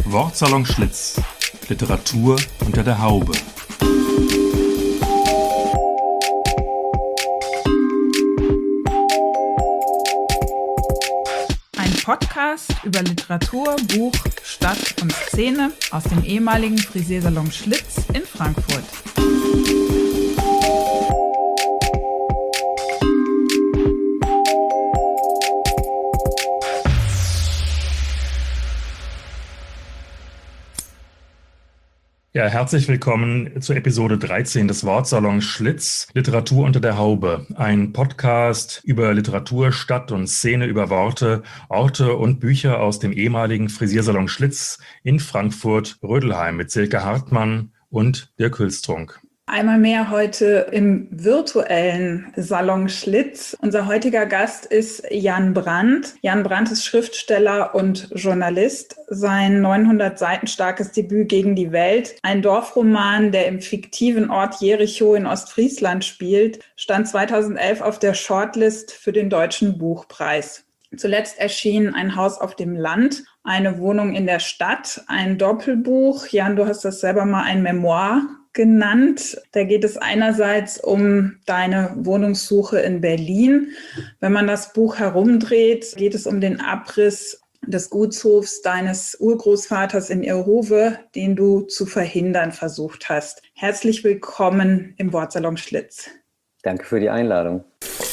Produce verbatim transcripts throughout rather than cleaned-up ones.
Wortsalon Schlitz. Literatur unter der Haube. Ein Podcast über Literatur, Buch, Stadt und Szene aus dem ehemaligen Frisiersalon Schlitz in Frankfurt. Ja, herzlich willkommen zur Episode dreizehn des Wortsalons Schlitz, Literatur unter der Haube. Ein Podcast über Literatur, Stadt und Szene, über Worte, Orte und Bücher aus dem ehemaligen Frisiersalon Schlitz in Frankfurt-Rödelheim mit Silke Hartmann und Dirk Hülstrunk. Einmal mehr heute im virtuellen Salon Schlitz. Unser heutiger Gast ist Jan Brandt. Jan Brandt ist Schriftsteller und Journalist. Sein neunhundert Seiten starkes Debüt Gegen die Welt, ein Dorfroman, der im fiktiven Ort Jericho in Ostfriesland spielt, stand zweitausendelf auf der Shortlist für den Deutschen Buchpreis. Zuletzt erschien Ein Haus auf dem Land, eine Wohnung in der Stadt, ein Doppelbuch. Jan, du hast das selber mal ein Memoir genannt. Da geht es einerseits um deine Wohnungssuche in Berlin. Wenn man das Buch herumdreht, geht es um den Abriss des Gutshofs deines Urgroßvaters in Irrhowe, den du zu verhindern versucht hast. Herzlich willkommen im Wortsalon Schlitz. Danke für die Einladung.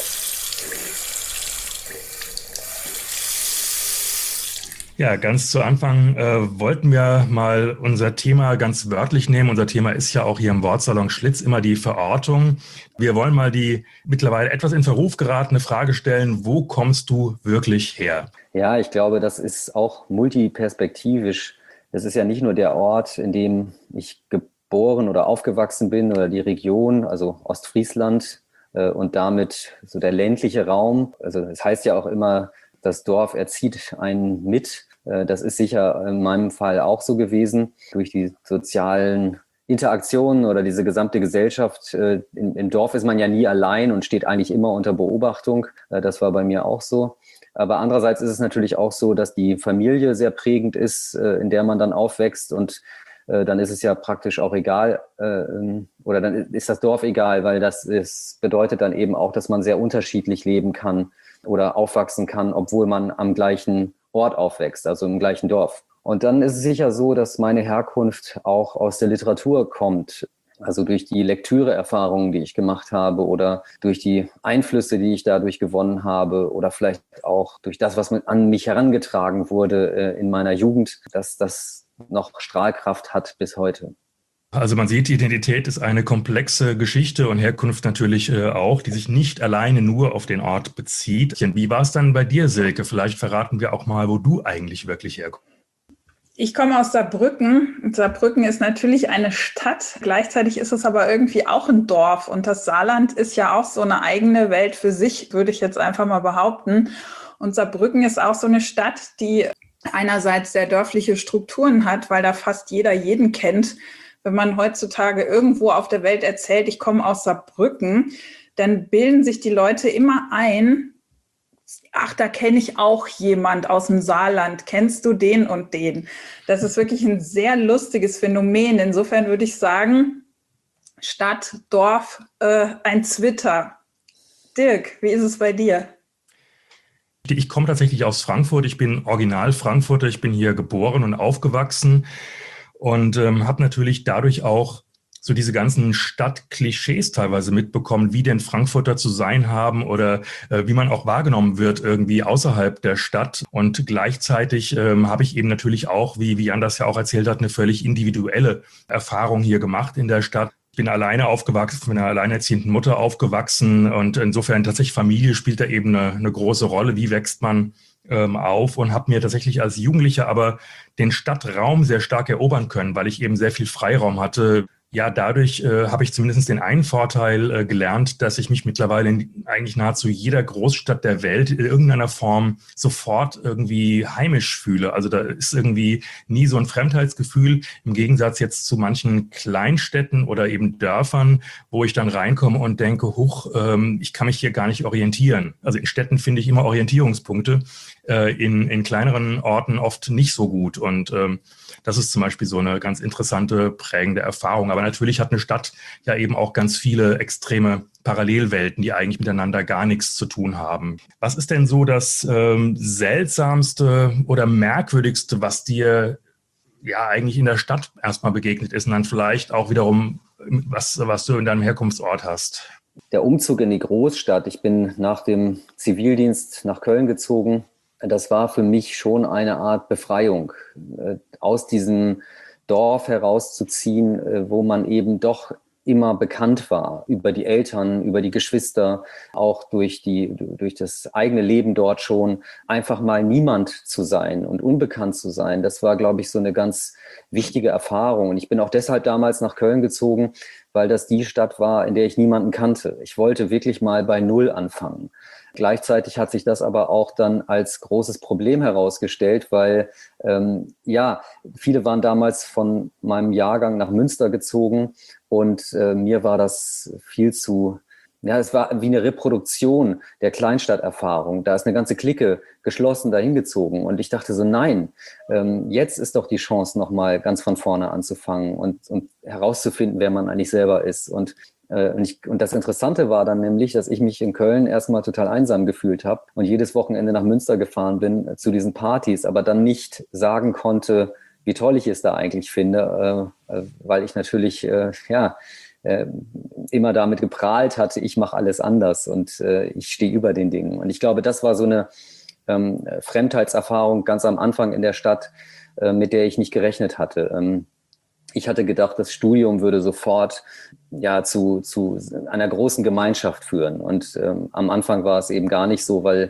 Ja, ganz zu Anfang äh, wollten wir mal unser Thema ganz wörtlich nehmen. Unser Thema ist ja auch hier im Wortsalon Schlitz immer die Verortung. Wir wollen mal die mittlerweile etwas in Verruf geratene Frage stellen: Wo kommst du wirklich her? Ja, ich glaube, das ist auch multiperspektivisch. Es ist ja nicht nur der Ort, in dem ich geboren oder aufgewachsen bin oder die Region, also Ostfriesland äh, und damit so der ländliche Raum. Also es heißt ja auch immer, das Dorf erzieht einen mit. Das ist sicher in meinem Fall auch so gewesen. Durch die sozialen Interaktionen oder diese gesamte Gesellschaft. Im Dorf ist man ja nie allein und steht eigentlich immer unter Beobachtung. Das war bei mir auch so. Aber andererseits ist es natürlich auch so, dass die Familie sehr prägend ist, in der man dann aufwächst. Und dann ist es ja praktisch auch egal, oder dann ist das Dorf egal, weil das ist, bedeutet dann eben auch, dass man sehr unterschiedlich leben kann oder aufwachsen kann, obwohl man am gleichen Ort aufwächst, also im gleichen Dorf. Und dann ist es sicher so, dass meine Herkunft auch aus der Literatur kommt. Also durch die Lektüreerfahrungen, die ich gemacht habe oder durch die Einflüsse, die ich dadurch gewonnen habe oder vielleicht auch durch das, was an mich herangetragen wurde in meiner Jugend, dass das noch Strahlkraft hat bis heute. Also man sieht, Identität ist eine komplexe Geschichte und Herkunft natürlich äh, auch, die sich nicht alleine nur auf den Ort bezieht. Wie war es dann bei dir, Silke? Vielleicht verraten wir auch mal, wo du eigentlich wirklich herkommst. Ich komme aus Saarbrücken. Saarbrücken ist natürlich eine Stadt. Gleichzeitig ist es aber irgendwie auch ein Dorf. Und das Saarland ist ja auch so eine eigene Welt für sich, würde ich jetzt einfach mal behaupten. Und Saarbrücken ist auch so eine Stadt, die einerseits sehr dörfliche Strukturen hat, weil da fast jeder jeden kennt. Wenn man heutzutage irgendwo auf der Welt erzählt, ich komme aus Saarbrücken, dann bilden sich die Leute immer ein, ach, da kenne ich auch jemand aus dem Saarland, kennst du den und den? Das ist wirklich ein sehr lustiges Phänomen. Insofern würde ich sagen, Stadt, Dorf, äh, ein Zwitter. Dirk, wie ist es bei dir? Ich komme tatsächlich aus Frankfurt. Ich bin original Frankfurter. Ich bin hier geboren und aufgewachsen. Und ähm, habe natürlich dadurch auch so diese ganzen Stadtklischees teilweise mitbekommen, wie denn Frankfurter zu sein haben oder äh, wie man auch wahrgenommen wird irgendwie außerhalb der Stadt. Und gleichzeitig ähm, habe ich eben natürlich auch, wie, wie Jan das ja auch erzählt hat, eine völlig individuelle Erfahrung hier gemacht in der Stadt. Ich bin alleine aufgewachsen, mit einer alleinerziehenden Mutter aufgewachsen und insofern tatsächlich Familie spielt da eben eine, eine große Rolle. Wie wächst man ähm, auf und habe mir tatsächlich als Jugendlicher aber den Stadtraum sehr stark erobern können, weil ich eben sehr viel Freiraum hatte. Ja, dadurch äh, habe ich zumindest den einen Vorteil äh, gelernt, dass ich mich mittlerweile in eigentlich nahezu jeder Großstadt der Welt in irgendeiner Form sofort irgendwie heimisch fühle. Also da ist irgendwie nie so ein Fremdheitsgefühl, im Gegensatz jetzt zu manchen Kleinstädten oder eben Dörfern, wo ich dann reinkomme und denke, huch, ähm, ich kann mich hier gar nicht orientieren. Also in Städten finde ich immer Orientierungspunkte, äh, in, in kleineren Orten oft nicht so gut. Und ähm, das ist zum Beispiel so eine ganz interessante, prägende Erfahrung. Aber natürlich hat eine Stadt ja eben auch ganz viele extreme Parallelwelten, die eigentlich miteinander gar nichts zu tun haben. Was ist denn so das ähm, Seltsamste oder Merkwürdigste, was dir ja eigentlich in der Stadt erstmal begegnet ist und dann vielleicht auch wiederum, was, was du in deinem Herkunftsort hast? Der Umzug in die Großstadt. Ich bin nach dem Zivildienst nach Köln gezogen. Das war für mich schon eine Art Befreiung, aus diesem Dorf herauszuziehen, wo man eben doch immer bekannt war, über die Eltern, über die Geschwister, auch durch die, durch das eigene Leben dort schon, einfach mal niemand zu sein und unbekannt zu sein. Das war, glaube ich, so eine ganz wichtige Erfahrung. Und ich bin auch deshalb damals nach Köln gezogen, weil das die Stadt war, in der ich niemanden kannte. Ich wollte wirklich mal bei Null anfangen. Gleichzeitig hat sich das aber auch dann als großes Problem herausgestellt, weil ähm, ja, viele waren damals von meinem Jahrgang nach Münster gezogen und äh, mir war das viel zu, ja, es war wie eine Reproduktion der Kleinstadterfahrung. Da ist eine ganze Clique geschlossen dahin gezogen und ich dachte so, nein, ähm, jetzt ist doch die Chance, nochmal ganz von vorne anzufangen und, und herauszufinden, wer man eigentlich selber ist. Und Und, ich, und das Interessante war dann nämlich, dass ich mich in Köln erstmal total einsam gefühlt habe und jedes Wochenende nach Münster gefahren bin äh, zu diesen Partys, aber dann nicht sagen konnte, wie toll ich es da eigentlich finde, äh, weil ich natürlich äh, ja äh, immer damit geprahlt hatte, ich mache alles anders und äh, ich stehe über den Dingen. Und ich glaube, das war so eine ähm, Fremdheitserfahrung ganz am Anfang in der Stadt, äh, mit der ich nicht gerechnet hatte. Ähm, Ich hatte gedacht, das Studium würde sofort ja zu, zu einer großen Gemeinschaft führen. Und ähm, am Anfang war es eben gar nicht so, weil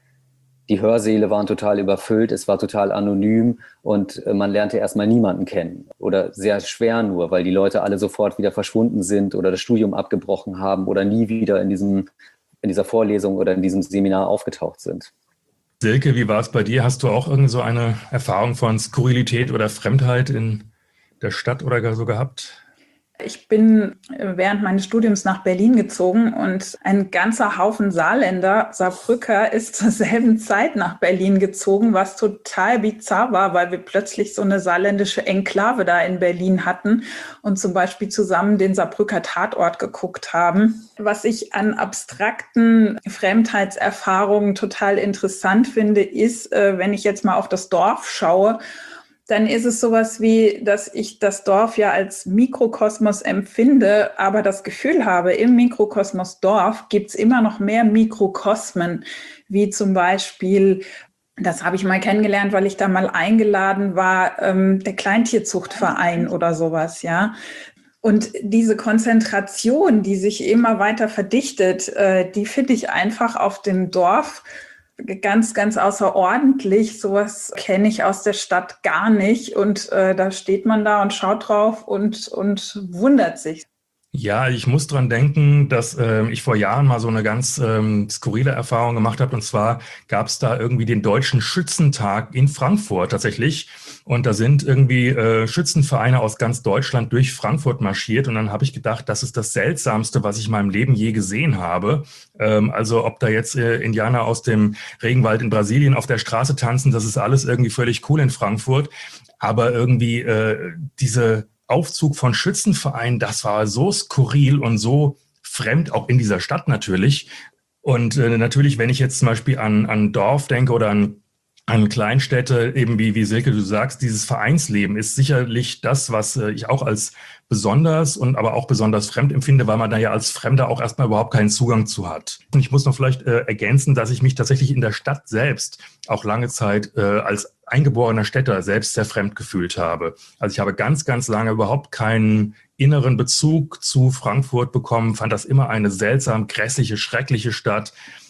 die Hörsäle waren total überfüllt, es war total anonym und äh, man lernte erstmal niemanden kennen. Oder sehr schwer nur, weil die Leute alle sofort wieder verschwunden sind oder das Studium abgebrochen haben oder nie wieder in diesem, in dieser Vorlesung oder in diesem Seminar aufgetaucht sind. Silke, wie war es bei dir? Hast du auch irgend so eine Erfahrung von Skurrilität oder Fremdheit in der Stadt oder so gehabt? Ich bin während meines Studiums nach Berlin gezogen und ein ganzer Haufen Saarländer, Saarbrücker, ist zur selben Zeit nach Berlin gezogen, was total bizarr war, weil wir plötzlich so eine saarländische Enklave da in Berlin hatten und zum Beispiel zusammen den Saarbrücker Tatort geguckt haben. Was ich an abstrakten Fremdheitserfahrungen total interessant finde, ist, wenn ich jetzt mal auf das Dorf schaue, dann ist es sowas wie, dass ich das Dorf ja als Mikrokosmos empfinde, aber das Gefühl habe, im Mikrokosmos Dorf gibt's immer noch mehr Mikrokosmen, wie zum Beispiel, das habe ich mal kennengelernt, weil ich da mal eingeladen war, ähm, der Kleintierzuchtverein oder sowas, ja. Und diese Konzentration, die sich immer weiter verdichtet, äh, die finde ich einfach auf dem Dorf ganz, ganz außerordentlich. Sowas kenne ich aus der Stadt gar nicht. Und äh, da steht man da und schaut drauf und, und wundert sich. Ja, ich muss dran denken, dass äh, ich vor Jahren mal so eine ganz ähm, skurrile Erfahrung gemacht habe. Und zwar gab es da irgendwie den Deutschen Schützentag in Frankfurt tatsächlich. Und da sind irgendwie äh, Schützenvereine aus ganz Deutschland durch Frankfurt marschiert. Und dann habe ich gedacht, das ist das Seltsamste, was ich in meinem Leben je gesehen habe. Ähm, also ob da jetzt äh, Indianer aus dem Regenwald in Brasilien auf der Straße tanzen, das ist alles irgendwie völlig cool in Frankfurt. Aber irgendwie äh, diese Aufzug von Schützenvereinen, das war so skurril und so fremd, auch in dieser Stadt natürlich. Und äh, natürlich, wenn ich jetzt zum Beispiel an, an Dorf denke oder an, an Kleinstädte, eben wie, wie Silke, du sagst, dieses Vereinsleben ist sicherlich das, was äh, ich auch als besonders und aber auch besonders fremd empfinde, weil man da ja als Fremder auch erstmal überhaupt keinen Zugang zu hat. Und ich muss noch vielleicht äh, ergänzen, dass ich mich tatsächlich in der Stadt selbst auch lange Zeit äh, als eingeborener Städter selbst sehr fremd gefühlt habe. Also ich habe ganz, ganz lange überhaupt keinen inneren Bezug zu Frankfurt bekommen, fand das immer eine seltsam, grässliche, schreckliche Stadt.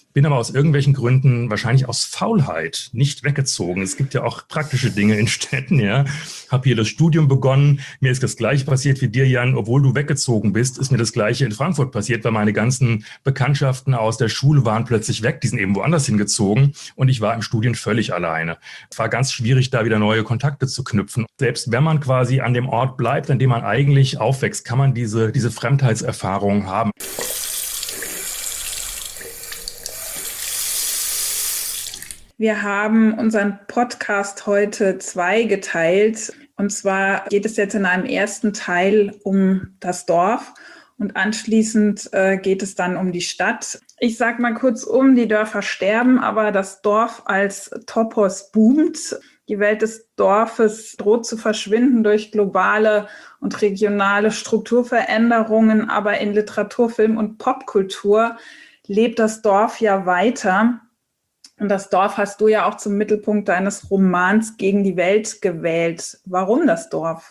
bin aber aus irgendwelchen Gründen, wahrscheinlich aus Faulheit, nicht weggezogen. Es gibt ja auch praktische Dinge in Städten, ja. Habe hier das Studium begonnen, mir ist das Gleiche passiert wie dir, Jan. Obwohl du weggezogen bist, ist mir das Gleiche in Frankfurt passiert, weil meine ganzen Bekanntschaften aus der Schule waren plötzlich weg, die sind eben woanders hingezogen und ich war im Studium völlig alleine. Es war ganz schwierig, da wieder neue Kontakte zu knüpfen. Selbst wenn man quasi an dem Ort bleibt, an dem man eigentlich aufwächst, kann man diese, diese Fremdheitserfahrung haben. Wir haben unseren Podcast heute zweigeteilt. Und zwar geht es jetzt in einem ersten Teil um das Dorf und anschließend äh, geht es dann um die Stadt. Ich sage mal kurz um, die Dörfer sterben, aber das Dorf als Topos boomt. Die Welt des Dorfes droht zu verschwinden durch globale und regionale Strukturveränderungen, aber in Literatur, Film und Popkultur lebt das Dorf ja weiter. Und das Dorf hast du ja auch zum Mittelpunkt deines Romans Gegen die Welt gewählt. Warum das Dorf?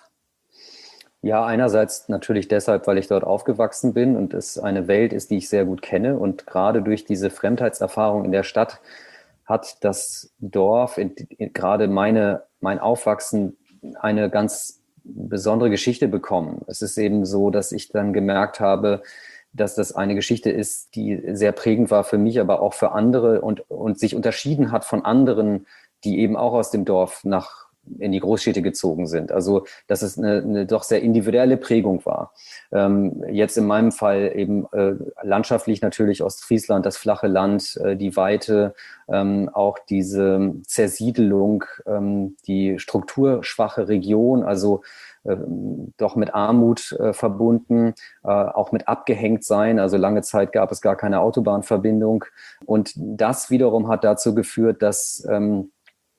Ja, einerseits natürlich deshalb, weil ich dort aufgewachsen bin und es eine Welt ist, die ich sehr gut kenne. Und gerade durch diese Fremdheitserfahrung in der Stadt hat das Dorf, in, in, gerade meine, mein Aufwachsen, eine ganz besondere Geschichte bekommen. Es ist eben so, dass ich dann gemerkt habe, dass das eine Geschichte ist, die sehr prägend war für mich, aber auch für andere und, und sich unterschieden hat von anderen, die eben auch aus dem Dorf nach in die Großstädte gezogen sind. Also dass es eine, eine doch sehr individuelle Prägung war. Ähm, jetzt in meinem Fall eben äh, landschaftlich natürlich Ostfriesland, das flache Land, äh, die Weite, ähm, auch diese Zersiedelung, ähm, die strukturschwache Region, also äh, doch mit Armut äh, verbunden, äh, auch mit abgehängt sein. Also lange Zeit gab es gar keine Autobahnverbindung. Und das wiederum hat dazu geführt, dass ähm,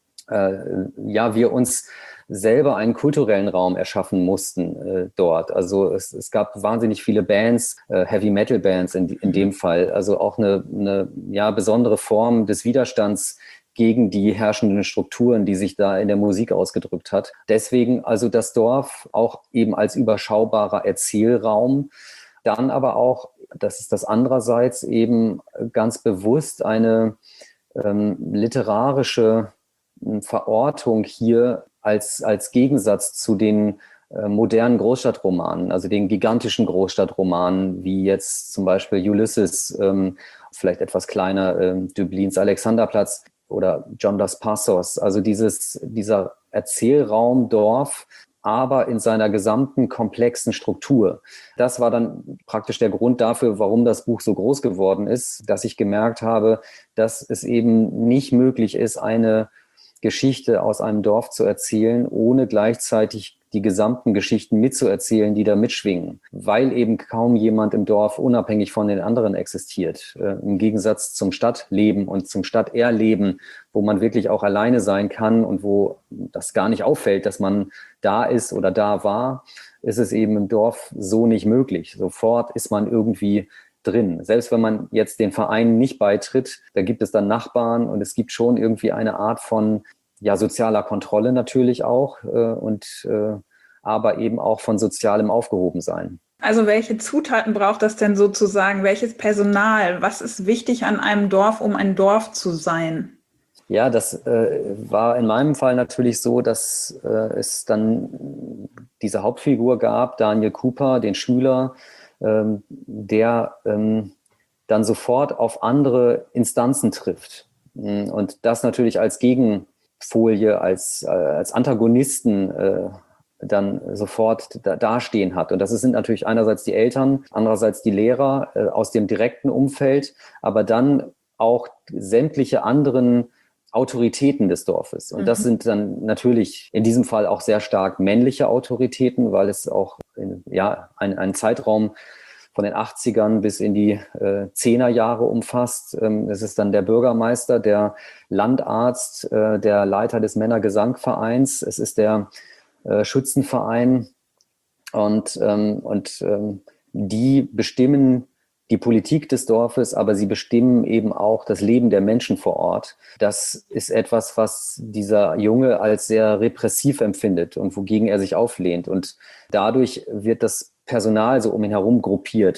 Äh, ja, wir uns selber einen kulturellen Raum erschaffen mussten äh, dort. Also es, es gab wahnsinnig viele Bands, äh, Heavy-Metal-Bands in, in dem Fall. Also auch eine, eine ja, besondere Form des Widerstands gegen die herrschenden Strukturen, die sich da in der Musik ausgedrückt hat. Deswegen also das Dorf auch eben als überschaubarer Erzählraum. Dann aber auch, das ist das andererseits, eben ganz bewusst eine ähm, literarische Verortung hier als, als Gegensatz zu den äh, modernen Großstadtromanen, also den gigantischen Großstadtromanen, wie jetzt zum Beispiel Ulysses, ähm, vielleicht etwas kleiner, äh, Döblins Alexanderplatz oder John Dos Passos. Also dieses, dieser Erzählraum Dorf, aber in seiner gesamten komplexen Struktur. Das war dann praktisch der Grund dafür, warum das Buch so groß geworden ist, dass ich gemerkt habe, dass es eben nicht möglich ist, eine Geschichte aus einem Dorf zu erzählen, ohne gleichzeitig die gesamten Geschichten mitzuerzählen, die da mitschwingen, weil eben kaum jemand im Dorf unabhängig von den anderen existiert. Äh, im Gegensatz zum Stadtleben und zum Stadterleben, wo man wirklich auch alleine sein kann und wo das gar nicht auffällt, dass man da ist oder da war, ist es eben im Dorf so nicht möglich. Sofort ist man irgendwie drin. Selbst wenn man jetzt den Vereinen nicht beitritt, da gibt es dann Nachbarn und es gibt schon irgendwie eine Art von ja, sozialer Kontrolle natürlich auch äh, und äh, aber eben auch von sozialem Aufgehobensein. Also welche Zutaten braucht das denn sozusagen? Welches Personal? Was ist wichtig an einem Dorf, um ein Dorf zu sein? Ja, das äh, war in meinem Fall natürlich so, dass äh, es dann diese Hauptfigur gab, Daniel Cooper, den Schüler, ähm, der ähm, dann sofort auf andere Instanzen trifft. Und das natürlich als Gegenfolie, als, äh, als Antagonisten äh, dann sofort da, dastehen hat. Und das sind natürlich einerseits die Eltern, andererseits die Lehrer äh, aus dem direkten Umfeld, aber dann auch sämtliche anderen Autoritäten des Dorfes. Und mhm. das sind dann natürlich in diesem Fall auch sehr stark männliche Autoritäten, weil es auch in, ja, ein, einen Zeitraum von den achtzigern bis in die äh, Zehnerjahre umfasst. Ähm, es ist dann der Bürgermeister, der Landarzt, äh, der Leiter des Männergesangvereins, es ist der äh, Schützenverein und, ähm, und ähm, die bestimmen die Politik des Dorfes, aber sie bestimmen eben auch das Leben der Menschen vor Ort. Das ist etwas, was dieser Junge als sehr repressiv empfindet und wogegen er sich auflehnt. Und dadurch wird das Personal so um ihn herum gruppiert.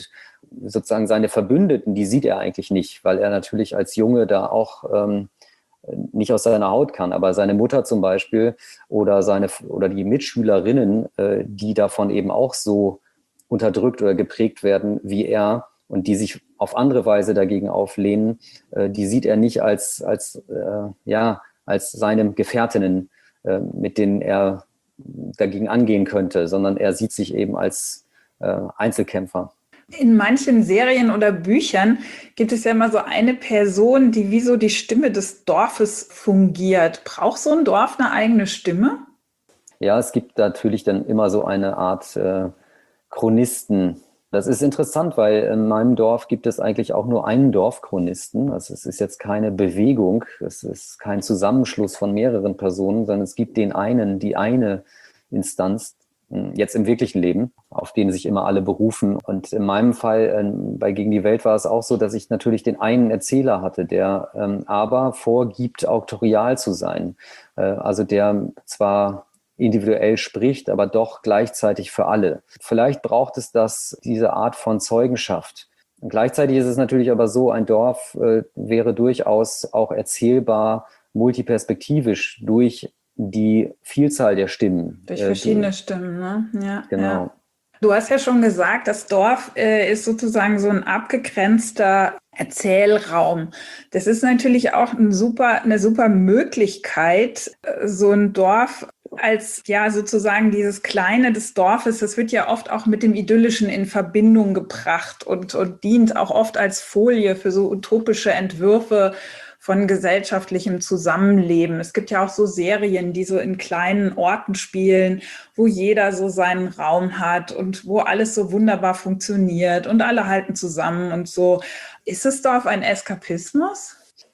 sozusagen seine Verbündeten, die sieht er eigentlich nicht, weil er natürlich als Junge da auch ähm, nicht aus seiner Haut kann. Aber seine Mutter zum Beispiel oder, seine, oder die Mitschülerinnen, äh, die davon eben auch so unterdrückt oder geprägt werden wie er und die sich auf andere Weise dagegen auflehnen, äh, die sieht er nicht als, als, äh, ja, als seine Gefährtinnen, äh, mit denen er dagegen angehen könnte, sondern er sieht sich eben als äh, Einzelkämpfer. In manchen Serien oder Büchern gibt es ja immer so eine Person, die wie so die Stimme des Dorfes fungiert. Braucht so ein Dorf eine eigene Stimme? Ja, es gibt natürlich dann immer so eine Art äh, Chronisten. Das ist interessant, weil in meinem Dorf gibt es eigentlich auch nur einen Dorfchronisten. Also es ist jetzt keine Bewegung, es ist kein Zusammenschluss von mehreren Personen, sondern es gibt den einen, die eine Instanz, jetzt im wirklichen Leben, auf den sich immer alle berufen. Und in meinem Fall äh, bei Gegen die Welt war es auch so, dass ich natürlich den einen Erzähler hatte, der ähm, aber vorgibt, auktorial zu sein. Äh, also der zwar individuell spricht, aber doch gleichzeitig für alle. Vielleicht braucht es das, diese Art von Zeugenschaft. Und gleichzeitig ist es natürlich aber so, ein Dorf äh, wäre durchaus auch erzählbar, multiperspektivisch durch die Vielzahl der Stimmen. Durch verschiedene äh, die, Stimmen, ne? Ja, genau. Ja. Du hast ja schon gesagt, das Dorf äh, ist sozusagen so ein abgegrenzter Erzählraum. Das ist natürlich auch ein super, eine super Möglichkeit, äh, so ein Dorf als ja sozusagen dieses Kleine des Dorfes, das wird ja oft auch mit dem Idyllischen in Verbindung gebracht und, und dient auch oft als Folie für so utopische Entwürfe von gesellschaftlichem Zusammenleben. Es gibt ja auch so Serien, die so in kleinen Orten spielen, wo jeder so seinen Raum hat und wo alles so wunderbar funktioniert und alle halten zusammen und so. Ist das Dorf ein Eskapismus?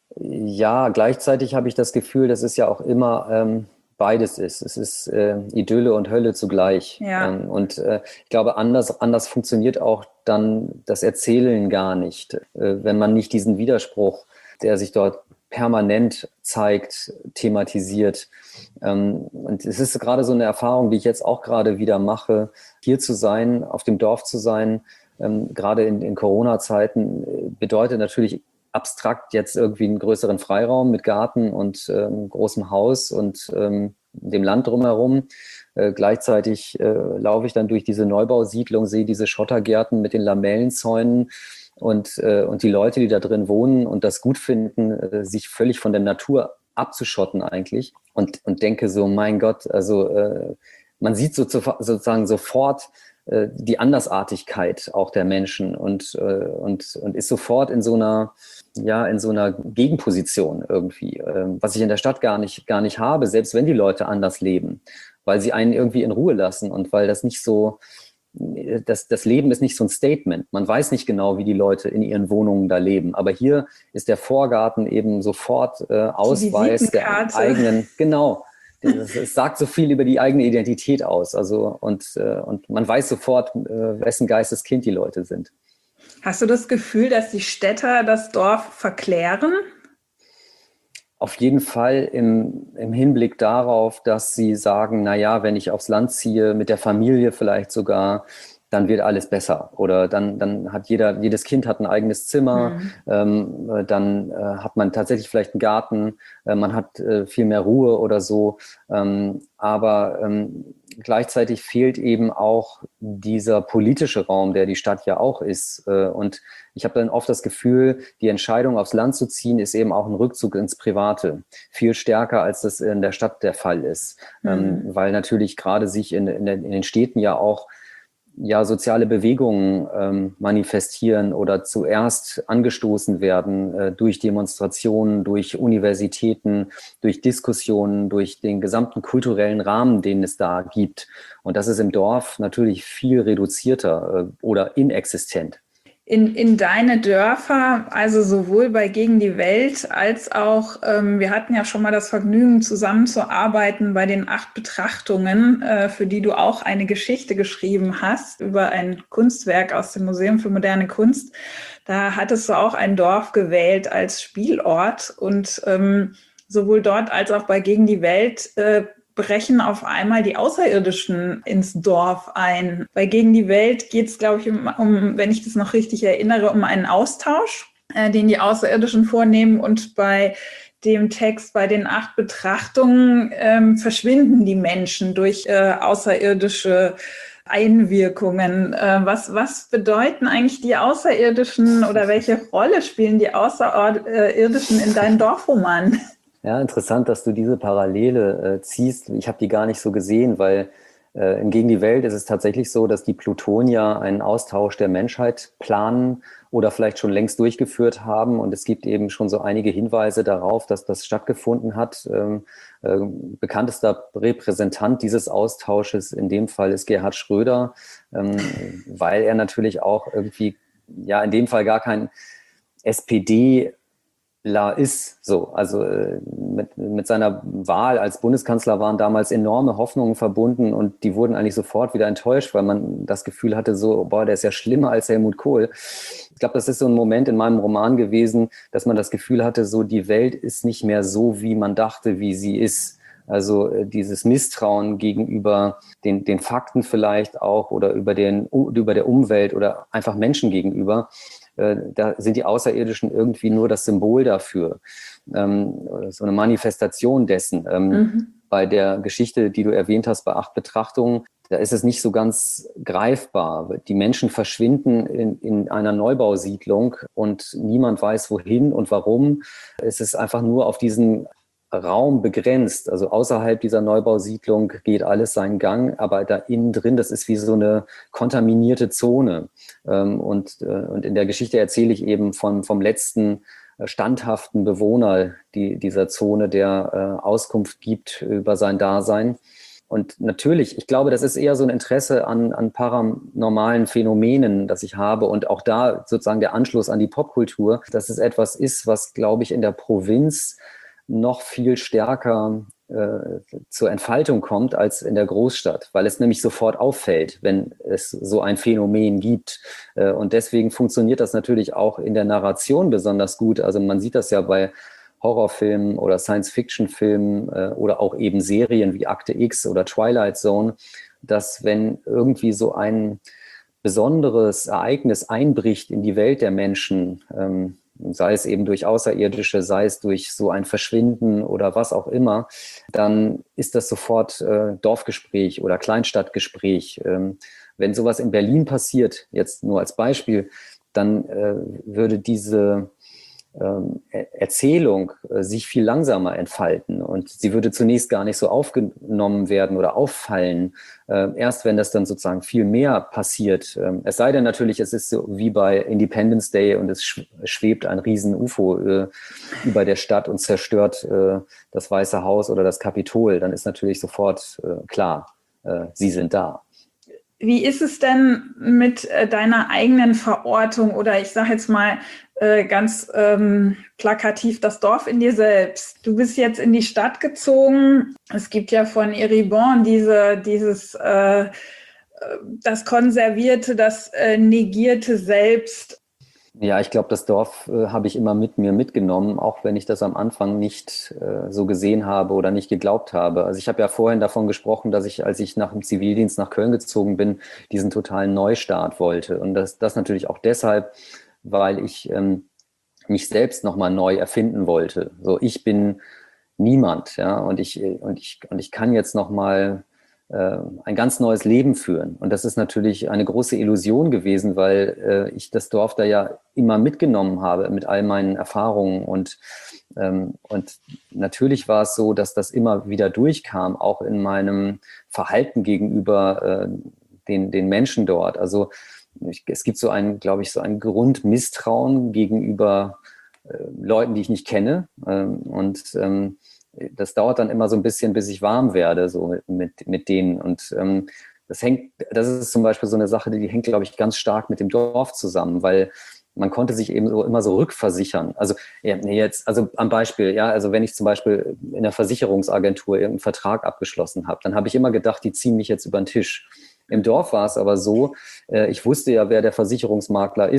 Ja, gleichzeitig habe ich das Gefühl, dass es ja auch immer ähm, beides ist. Es ist äh, Idylle und Hölle zugleich. Ja. Ähm, und äh, ich glaube, anders, anders funktioniert auch dann das Erzählen gar nicht, äh, wenn man nicht diesen Widerspruch, der sich dort permanent zeigt, thematisiert. Ähm, und es ist gerade so eine Erfahrung, die ich jetzt auch gerade wieder mache, hier zu sein, auf dem Dorf zu sein, ähm, gerade in, in Corona-Zeiten, bedeutet natürlich abstrakt jetzt irgendwie einen größeren Freiraum mit Garten und ähm, großem Haus und ähm, dem Land drumherum. Äh, gleichzeitig äh, laufe ich dann durch diese Neubausiedlung, sehe diese Schottergärten mit den Lamellenzäunen und, äh, und die Leute, die da drin wohnen und das gut finden, äh, sich völlig von der Natur abzuschotten eigentlich und, und denke so, mein Gott, also äh, man sieht so zu, sozusagen sofort äh, die Andersartigkeit auch der Menschen und, äh, und, und ist sofort in so einer, ja, in so einer Gegenposition irgendwie, äh, was ich in der Stadt gar nicht, gar nicht habe, selbst wenn die Leute anders leben, weil sie einen irgendwie in Ruhe lassen und weil das nicht so, Das, das Leben ist nicht so ein Statement. Man weiß nicht genau, wie die Leute in ihren Wohnungen da leben. Aber hier ist der Vorgarten eben sofort äh, Ausweis der eigenen, genau. Es, es sagt so viel über die eigene Identität aus. Also, und, äh, und man weiß sofort, äh, wessen Geisteskind die Leute sind. Hast du das Gefühl, dass die Städter das Dorf verklären? Auf jeden Fall im, im Hinblick darauf, dass sie sagen, na ja, wenn ich aufs Land ziehe, mit der Familie vielleicht sogar, dann wird alles besser. Oder dann, dann hat jeder, jedes Kind hat ein eigenes Zimmer, mhm. ähm, dann äh, hat man tatsächlich vielleicht einen Garten, äh, man hat äh, viel mehr Ruhe oder so. Ähm, aber ähm, gleichzeitig fehlt eben auch dieser politische Raum, der die Stadt ja auch ist. Äh, und ich habe dann oft das Gefühl, die Entscheidung aufs Land zu ziehen, ist eben auch ein Rückzug ins Private. Viel stärker, als das in der Stadt der Fall ist. Mhm. Ähm, weil natürlich gerade sich in, in, in den Städten ja auch ja, soziale Bewegungen ähm, manifestieren oder zuerst angestoßen werden äh, durch Demonstrationen, durch Universitäten, durch Diskussionen, durch den gesamten kulturellen Rahmen, den es da gibt. Und das ist im Dorf natürlich viel reduzierter äh, oder inexistent. In, in deine Dörfer, also sowohl bei Gegen die Welt als auch, ähm, wir hatten ja schon mal das Vergnügen, zusammenzuarbeiten bei den acht Betrachtungen, äh, für die du auch eine Geschichte geschrieben hast, über ein Kunstwerk aus dem Museum für moderne Kunst. Da hattest du auch ein Dorf gewählt als Spielort und ähm, sowohl dort als auch bei Gegen die Welt äh, brechen auf einmal die Außerirdischen ins Dorf ein. Weil gegen die Welt geht es, glaube ich, um, um, wenn ich das noch richtig erinnere, um einen Austausch, äh, den die Außerirdischen vornehmen. Und bei dem Text, bei den acht Betrachtungen, ähm, verschwinden die Menschen durch äh, außerirdische Einwirkungen. Äh, was, was bedeuten eigentlich die Außerirdischen oder welche Rolle spielen die Außerirdischen in deinem Dorfroman? Ja, interessant, dass du diese Parallele äh, ziehst. Ich habe die gar nicht so gesehen, weil äh, in Gegen die Welt ist es tatsächlich so, dass die Plutonier einen Austausch der Menschheit planen oder vielleicht schon längst durchgeführt haben. Und es gibt eben schon so einige Hinweise darauf, dass das stattgefunden hat. Ähm, äh, bekanntester Repräsentant dieses Austausches in dem Fall ist Gerhard Schröder, ähm, weil er natürlich auch irgendwie, ja, in dem Fall gar kein S P D ist so. Also äh, mit, mit seiner Wahl als Bundeskanzler waren damals enorme Hoffnungen verbunden und die wurden eigentlich sofort wieder enttäuscht, weil man das Gefühl hatte, so, boah, der ist ja schlimmer als Helmut Kohl. Ich glaube, das ist so ein Moment in meinem Roman gewesen, dass man das Gefühl hatte, so die Welt ist nicht mehr so, wie man dachte, wie sie ist. Also äh, dieses Misstrauen gegenüber den, den Fakten vielleicht auch oder über, den, über der Umwelt oder einfach Menschen gegenüber. Da sind die Außerirdischen irgendwie nur das Symbol dafür, ähm, so eine Manifestation dessen. Ähm, mhm. Bei der Geschichte, die du erwähnt hast, bei acht Betrachtungen, da ist es nicht so ganz greifbar. Die Menschen verschwinden in, in einer Neubausiedlung und niemand weiß, wohin und warum. Es ist einfach nur auf diesen Raum begrenzt. Also außerhalb dieser Neubausiedlung geht alles seinen Gang, aber da innen drin, das ist wie so eine kontaminierte Zone. Und, und in der Geschichte erzähle ich eben von, vom letzten standhaften Bewohner die, dieser Zone, der Auskunft gibt über sein Dasein. Und natürlich, ich glaube, das ist eher so ein Interesse an, an paranormalen Phänomenen, das ich habe. Und auch da sozusagen der Anschluss an die Popkultur, dass es etwas ist, was, glaube ich, in der Provinz noch viel stärker äh, zur Entfaltung kommt als in der Großstadt, weil es nämlich sofort auffällt, wenn es so ein Phänomen gibt. Äh, und deswegen funktioniert das natürlich auch in der Narration besonders gut. Also man sieht das ja bei Horrorfilmen oder Science-Fiction-Filmen äh, oder auch eben Serien wie Akte X oder Twilight Zone, dass wenn irgendwie so ein besonderes Ereignis einbricht in die Welt der Menschen, ähm, sei es eben durch Außerirdische, sei es durch so ein Verschwinden oder was auch immer, dann ist das sofort äh, Dorfgespräch oder Kleinstadtgespräch. Ähm, wenn sowas in Berlin passiert, jetzt nur als Beispiel, dann äh, würde diese ähm, Erzählung äh, sich viel langsamer entfalten und sie würde zunächst gar nicht so aufgenommen werden oder auffallen, äh, erst wenn das dann sozusagen viel mehr passiert. Ähm, es sei denn natürlich, es ist so wie bei Independence Day und es schwebt ein riesen U F O äh, über der Stadt und zerstört äh, das Weiße Haus oder das Kapitol, dann ist natürlich sofort äh, klar, äh, sie sind da. Wie ist es denn mit äh, deiner eigenen Verortung oder ich sage jetzt mal äh, ganz ähm, plakativ das Dorf in dir selbst? Du bist jetzt in die Stadt gezogen. Es gibt ja von Eribon diese, dieses äh, das konservierte, das äh, negierte Selbst. Ja, ich glaube, das Dorf äh, habe ich immer mit mir mitgenommen, auch wenn ich das am Anfang nicht äh, so gesehen habe oder nicht geglaubt habe. Also ich habe ja vorhin davon gesprochen, dass ich, als ich nach dem Zivildienst nach Köln gezogen bin, diesen totalen Neustart wollte. Und das, das natürlich auch deshalb, weil ich ähm, mich selbst nochmal neu erfinden wollte. So, ich bin niemand, ja, und ich, und ich, und ich kann jetzt nochmal ein ganz neues Leben führen. Und das ist natürlich eine große Illusion gewesen, weil äh, ich das Dorf da ja immer mitgenommen habe mit all meinen Erfahrungen. Und, ähm, und natürlich war es so, dass das immer wieder durchkam, auch in meinem Verhalten gegenüber äh, den, den Menschen dort. Also ich, es gibt so ein, glaube ich, so ein Grundmisstrauen gegenüber äh, Leuten, die ich nicht kenne. Ähm, und ähm, das dauert dann immer so ein bisschen, bis ich warm werde, so mit, mit, mit denen. Und ähm, das hängt, das ist zum Beispiel so eine Sache, die, die hängt, glaube ich, ganz stark mit dem Dorf zusammen, weil man konnte sich eben so immer so rückversichern. Also ja, nee, jetzt, also am Beispiel, ja, also wenn ich zum Beispiel in einer Versicherungsagentur irgendeinen Vertrag abgeschlossen habe, dann habe ich immer gedacht, die ziehen mich jetzt über den Tisch. Im Dorf war es aber so, äh, ich wusste ja, wer der Versicherungsmakler ist.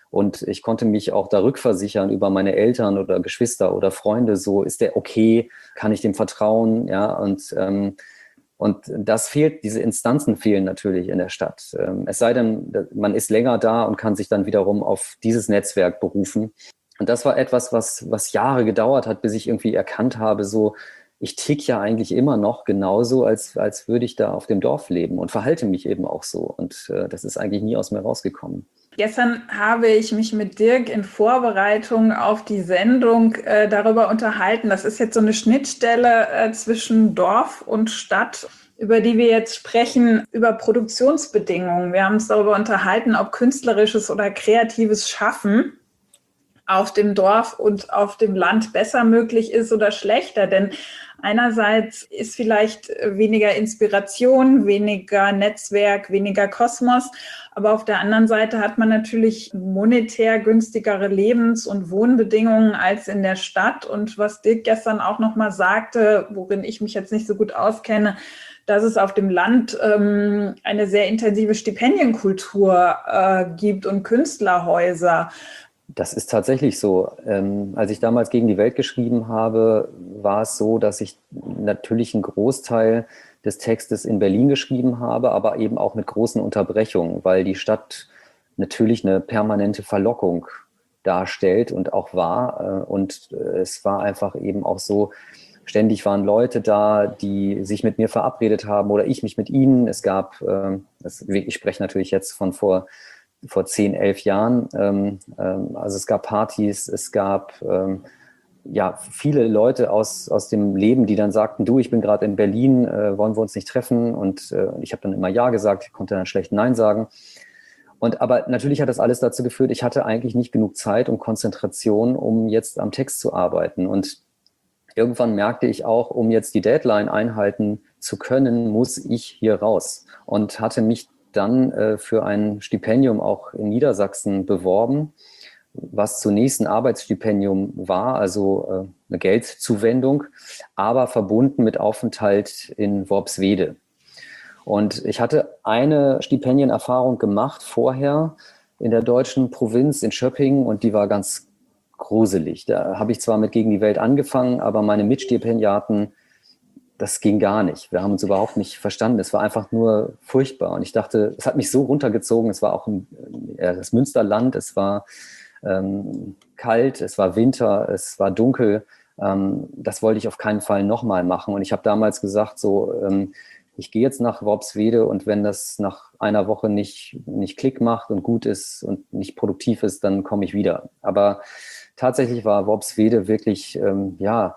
Und ich konnte mich auch da rückversichern über meine Eltern oder Geschwister oder Freunde. So, ist der okay? Kann ich dem vertrauen? Ja, und, ähm, und das fehlt, diese Instanzen fehlen natürlich in der Stadt. Ähm, es sei denn, man ist länger da und kann sich dann wiederum auf dieses Netzwerk berufen. Und das war etwas, was, was Jahre gedauert hat, bis ich irgendwie erkannt habe, so, ich tick ja eigentlich immer noch genauso, als, als würde ich da auf dem Dorf leben und verhalte mich eben auch so. Und äh, das ist eigentlich nie aus mir rausgekommen. Gestern habe ich mich mit Dirk in Vorbereitung auf die Sendung äh, darüber unterhalten. Das ist jetzt so eine Schnittstelle äh, zwischen Dorf und Stadt, über die wir jetzt sprechen, über Produktionsbedingungen. Wir haben uns darüber unterhalten, ob künstlerisches oder kreatives Schaffen auf dem Dorf und auf dem Land besser möglich ist oder schlechter. Denn einerseits ist vielleicht weniger Inspiration, weniger Netzwerk, weniger Kosmos. Aber auf der anderen Seite hat man natürlich monetär günstigere Lebens- und Wohnbedingungen als in der Stadt. Und was Dirk gestern auch nochmal sagte, worin ich mich jetzt nicht so gut auskenne, dass es auf dem Land ähm, eine sehr intensive Stipendienkultur äh, gibt und Künstlerhäuser. Das ist tatsächlich so. Ähm, als ich damals Gegen die Welt geschrieben habe, war es so, dass ich natürlich einen Großteil des Textes in Berlin geschrieben habe, aber eben auch mit großen Unterbrechungen, weil die Stadt natürlich eine permanente Verlockung darstellt und auch war. Äh, und äh, es war einfach eben auch so, ständig waren Leute da, die sich mit mir verabredet haben oder ich mich mit ihnen. Es gab, äh, das, ich spreche natürlich jetzt von vor vor zehn, elf Jahren. Ähm, ähm, also es gab Partys, es gab ähm, ja viele Leute aus, aus dem Leben, die dann sagten, du, ich bin gerade in Berlin, äh, wollen wir uns nicht treffen? Und äh, ich habe dann immer Ja gesagt, konnte dann schlecht Nein sagen. Und aber natürlich hat das alles dazu geführt, ich hatte eigentlich nicht genug Zeit und Konzentration, um jetzt am Text zu arbeiten. Und irgendwann merkte ich auch, um jetzt die Deadline einhalten zu können, muss ich hier raus. Und hatte mich dann äh, für ein Stipendium auch in Niedersachsen beworben, was zunächst ein Arbeitsstipendium war, also äh, eine Geldzuwendung, aber verbunden mit Aufenthalt in Worpswede. Und ich hatte eine Stipendienerfahrung gemacht vorher in der deutschen Provinz in Schöppingen und die war ganz gruselig. Da habe ich zwar mit Gegen die Welt angefangen, aber meine Mitstipendiaten, das ging gar nicht. Wir haben uns überhaupt nicht verstanden. Es war einfach nur furchtbar. Und ich dachte, es hat mich so runtergezogen. Es war auch ein, äh, das Münsterland. Es war ähm, kalt, es war Winter, es war dunkel. Ähm, das wollte ich auf keinen Fall nochmal machen. Und ich habe damals gesagt, so, ähm, ich gehe jetzt nach Worpswede und wenn das nach einer Woche nicht, nicht Klick macht und gut ist und nicht produktiv ist, dann komme ich wieder. Aber tatsächlich war Worpswede wirklich, ähm, ja,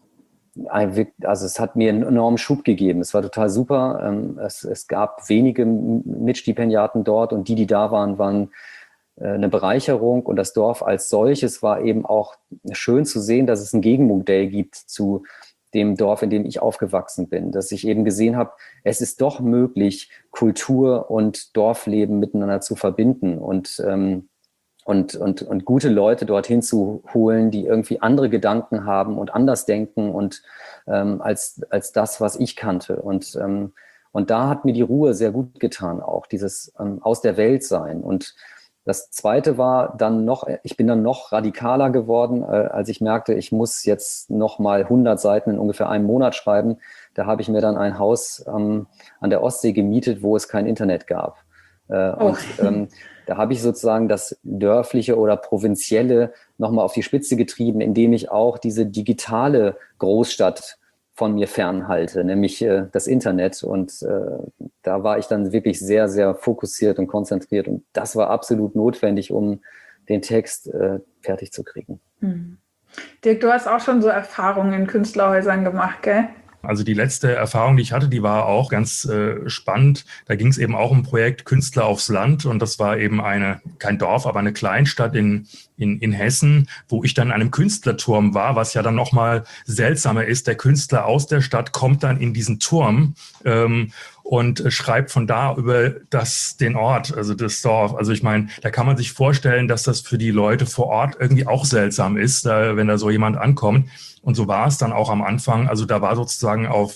also es hat mir einen enormen Schub gegeben. Es war total super. Es, es gab wenige Mitstipendiaten dort und die, die da waren, waren eine Bereicherung. Und das Dorf als solches war eben auch schön zu sehen, dass es ein Gegenmodell gibt zu dem Dorf, in dem ich aufgewachsen bin. Dass ich eben gesehen habe, es ist doch möglich, Kultur und Dorfleben miteinander zu verbinden und ähm, Und, und, und gute Leute dorthin zu holen, die irgendwie andere Gedanken haben und anders denken und ähm, als, als das, was ich kannte. Und, ähm, und da hat mir die Ruhe sehr gut getan, auch dieses ähm, aus der Welt sein. Und das Zweite war dann noch, ich bin dann noch radikaler geworden, äh, als ich merkte, ich muss jetzt noch mal hundert Seiten in ungefähr einem Monat schreiben. Da habe ich mir dann ein Haus ähm, an der Ostsee gemietet, wo es kein Internet gab. Äh, oh. Und ähm, da habe ich sozusagen das Dörfliche oder Provinzielle nochmal auf die Spitze getrieben, indem ich auch diese digitale Großstadt von mir fernhalte, nämlich äh, das Internet. Und äh, da war ich dann wirklich sehr, sehr fokussiert und konzentriert. Und das war absolut notwendig, um den Text äh, fertig zu kriegen. Hm. Dirk, du hast auch schon so Erfahrungen in Künstlerhäusern gemacht, gell? Also die letzte Erfahrung, die ich hatte, die war auch ganz äh, spannend. Da ging es eben auch um ein Projekt Künstler aufs Land und das war eben eine, kein Dorf, aber eine Kleinstadt in, in, in Hessen, wo ich dann in einem Künstlerturm war, was ja dann nochmal seltsamer ist. Der Künstler aus der Stadt kommt dann in diesen Turm ähm, und schreibt von da über das, den Ort, also das Dorf. Also ich meine, da kann man sich vorstellen, dass das für die Leute vor Ort irgendwie auch seltsam ist, da, wenn da so jemand ankommt. Und so war es dann auch am Anfang. Also da war sozusagen auf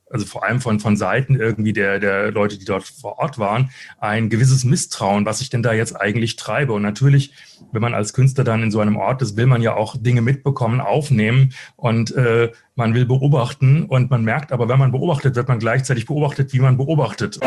also vor allem von, von Seiten irgendwie der, der Leute, die dort vor Ort waren, ein gewisses Misstrauen, was ich denn da jetzt eigentlich treibe. Und natürlich, wenn man als Künstler dann in so einem Ort ist, will man ja auch Dinge mitbekommen, aufnehmen und äh, man will beobachten. Und man merkt aber, wenn man beobachtet, wird man gleichzeitig beobachtet, wie man beobachtet.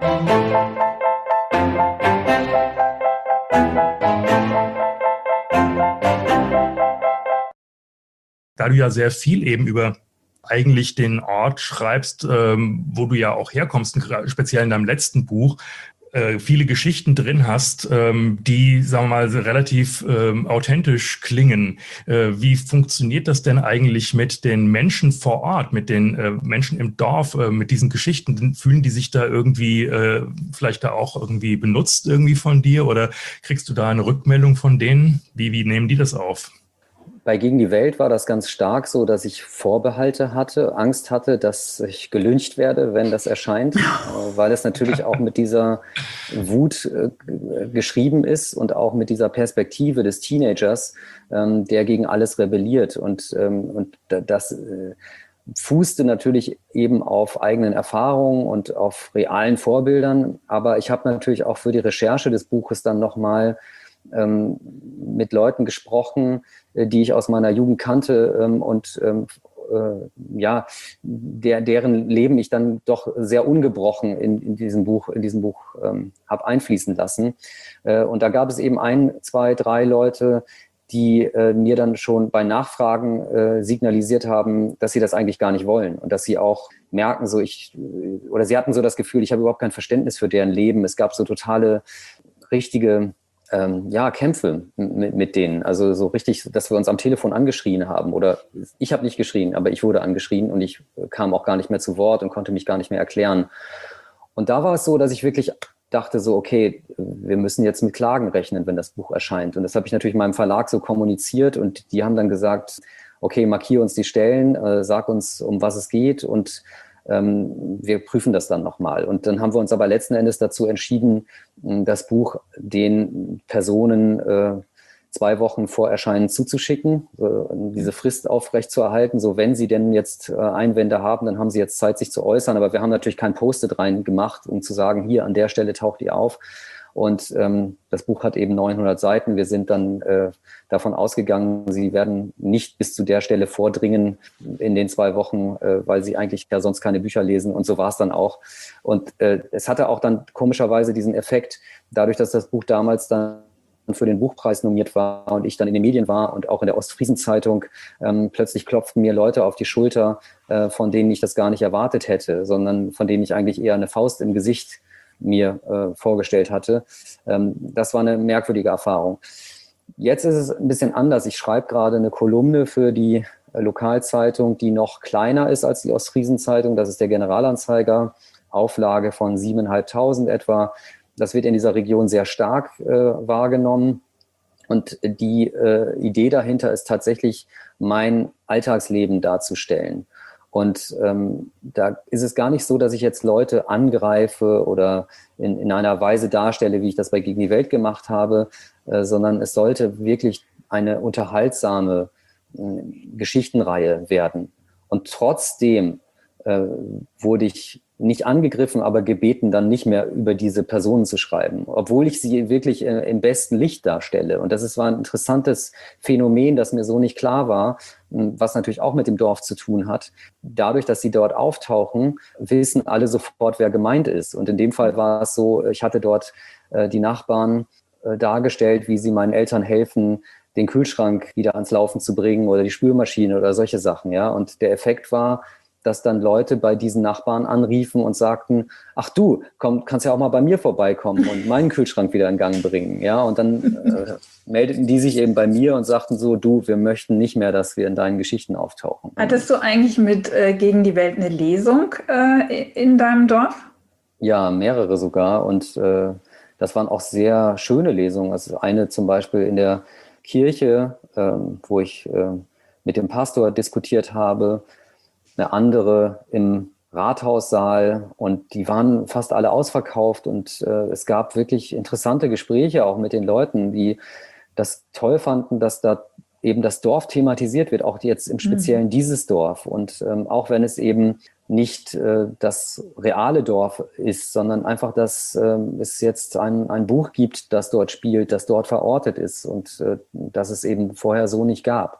Da du ja sehr viel eben über eigentlich den Ort schreibst, ähm, wo du ja auch herkommst, speziell in deinem letzten Buch, äh, viele Geschichten drin hast, ähm, die, sagen wir mal, relativ ähm, authentisch klingen. Äh, wie funktioniert das denn eigentlich mit den Menschen vor Ort, mit den äh, Menschen im Dorf, äh, mit diesen Geschichten? Fühlen die sich da irgendwie äh, vielleicht da auch irgendwie benutzt irgendwie von dir oder kriegst du da eine Rückmeldung von denen? Wie, wie nehmen die das auf? Bei Gegen die Welt war das ganz stark so, dass ich Vorbehalte hatte, Angst hatte, dass ich gelyncht werde, wenn das erscheint, weil es natürlich auch mit dieser Wut äh, geschrieben ist und auch mit dieser Perspektive des Teenagers, ähm, der gegen alles rebelliert. Und, ähm, und das äh, fußte natürlich eben auf eigenen Erfahrungen und auf realen Vorbildern. Aber ich habe natürlich auch für die Recherche des Buches dann nochmal ähm, mit Leuten gesprochen, die ich aus meiner Jugend kannte ähm, und ähm, äh, ja, der, deren Leben ich dann doch sehr ungebrochen in, in diesem Buch, in diesem Buch ähm, habe einfließen lassen. Äh, und da gab es eben ein, zwei, drei Leute, die äh, mir dann schon bei Nachfragen äh, signalisiert haben, dass sie das eigentlich gar nicht wollen und dass sie auch merken, so ich, oder sie hatten so das Gefühl, ich habe überhaupt kein Verständnis für deren Leben. Es gab so totale, richtige Ähm, ja, Kämpfe mit, mit denen. Also so richtig, dass wir uns am Telefon angeschrien haben. Oder ich habe nicht geschrien, aber ich wurde angeschrien und ich kam auch gar nicht mehr zu Wort und konnte mich gar nicht mehr erklären. Und da war es so, dass ich wirklich dachte so, okay, wir müssen jetzt mit Klagen rechnen, wenn das Buch erscheint. Und das habe ich natürlich meinem Verlag so kommuniziert und die haben dann gesagt, okay, markier uns die Stellen, äh, sag uns, um was es geht und Ähm, wir prüfen das dann nochmal. Und dann haben wir uns aber letzten Endes dazu entschieden, das Buch den Personen äh, zwei Wochen vor Erscheinen zuzuschicken, äh, diese Frist aufrechtzuerhalten. So, wenn sie denn jetzt äh, Einwände haben, dann haben sie jetzt Zeit, sich zu äußern. Aber wir haben natürlich kein Post-it rein gemacht, um zu sagen, hier an der Stelle taucht die auf. Und ähm, das Buch hat eben neunhundert Seiten. Wir sind dann äh, davon ausgegangen, sie werden nicht bis zu der Stelle vordringen in den zwei Wochen, äh, weil sie eigentlich ja sonst keine Bücher lesen. Und so war es dann auch. Und äh, es hatte auch dann komischerweise diesen Effekt, dadurch, dass das Buch damals dann für den Buchpreis nominiert war und ich dann in den Medien war und auch in der Ostfriesen-Zeitung, ähm, plötzlich klopften mir Leute auf die Schulter, äh, von denen ich das gar nicht erwartet hätte, sondern von denen ich eigentlich eher eine Faust im Gesicht mir äh, vorgestellt hatte. Ähm, das war eine merkwürdige Erfahrung. Jetzt ist es ein bisschen anders. Ich schreibe gerade eine Kolumne für die äh, Lokalzeitung, die noch kleiner ist als die Ostfriesen-Zeitung. Das ist der Generalanzeiger, Auflage von siebeneinhalbtausend etwa. Das wird in dieser Region sehr stark äh, wahrgenommen. Und die äh, Idee dahinter ist tatsächlich, mein Alltagsleben darzustellen. Und ähm, da ist es gar nicht so, dass ich jetzt Leute angreife oder in, in einer Weise darstelle, wie ich das bei Gegen die Welt gemacht habe, äh, sondern es sollte wirklich eine unterhaltsame äh, Geschichtenreihe werden. Und trotzdem äh, wurde ich nicht angegriffen, aber gebeten, dann nicht mehr über diese Personen zu schreiben, obwohl ich sie wirklich äh, im besten Licht darstelle. Und das ist, war ein interessantes Phänomen, das mir so nicht klar war, was natürlich auch mit dem Dorf zu tun hat. Dadurch, dass sie dort auftauchen, wissen alle sofort, wer gemeint ist. Und in dem Fall war es so, ich hatte dort äh, die Nachbarn äh, dargestellt, wie sie meinen Eltern helfen, den Kühlschrank wieder ans Laufen zu bringen oder die Spülmaschine oder solche Sachen. Ja? Und der Effekt war, dass dann Leute bei diesen Nachbarn anriefen und sagten, ach du, komm, kannst ja auch mal bei mir vorbeikommen und meinen Kühlschrank wieder in Gang bringen. Ja, und dann äh, meldeten die sich eben bei mir und sagten so, du, wir möchten nicht mehr, dass wir in deinen Geschichten auftauchen. Hattest du eigentlich mit äh, Gegen die Welt eine Lesung äh, in deinem Dorf? Ja, mehrere sogar. Und äh, das waren auch sehr schöne Lesungen. Also eine zum Beispiel in der Kirche, äh, wo ich äh, mit dem Pastor diskutiert habe, eine andere im Rathaussaal und die waren fast alle ausverkauft und äh, es gab wirklich interessante Gespräche auch mit den Leuten, die das toll fanden, dass da eben das Dorf thematisiert wird, auch jetzt im Speziellen mhm. dieses Dorf und ähm, auch wenn es eben nicht äh, das reale Dorf ist, sondern einfach, dass äh, es jetzt ein, ein Buch gibt, das dort spielt, das dort verortet ist und äh, das es eben vorher so nicht gab.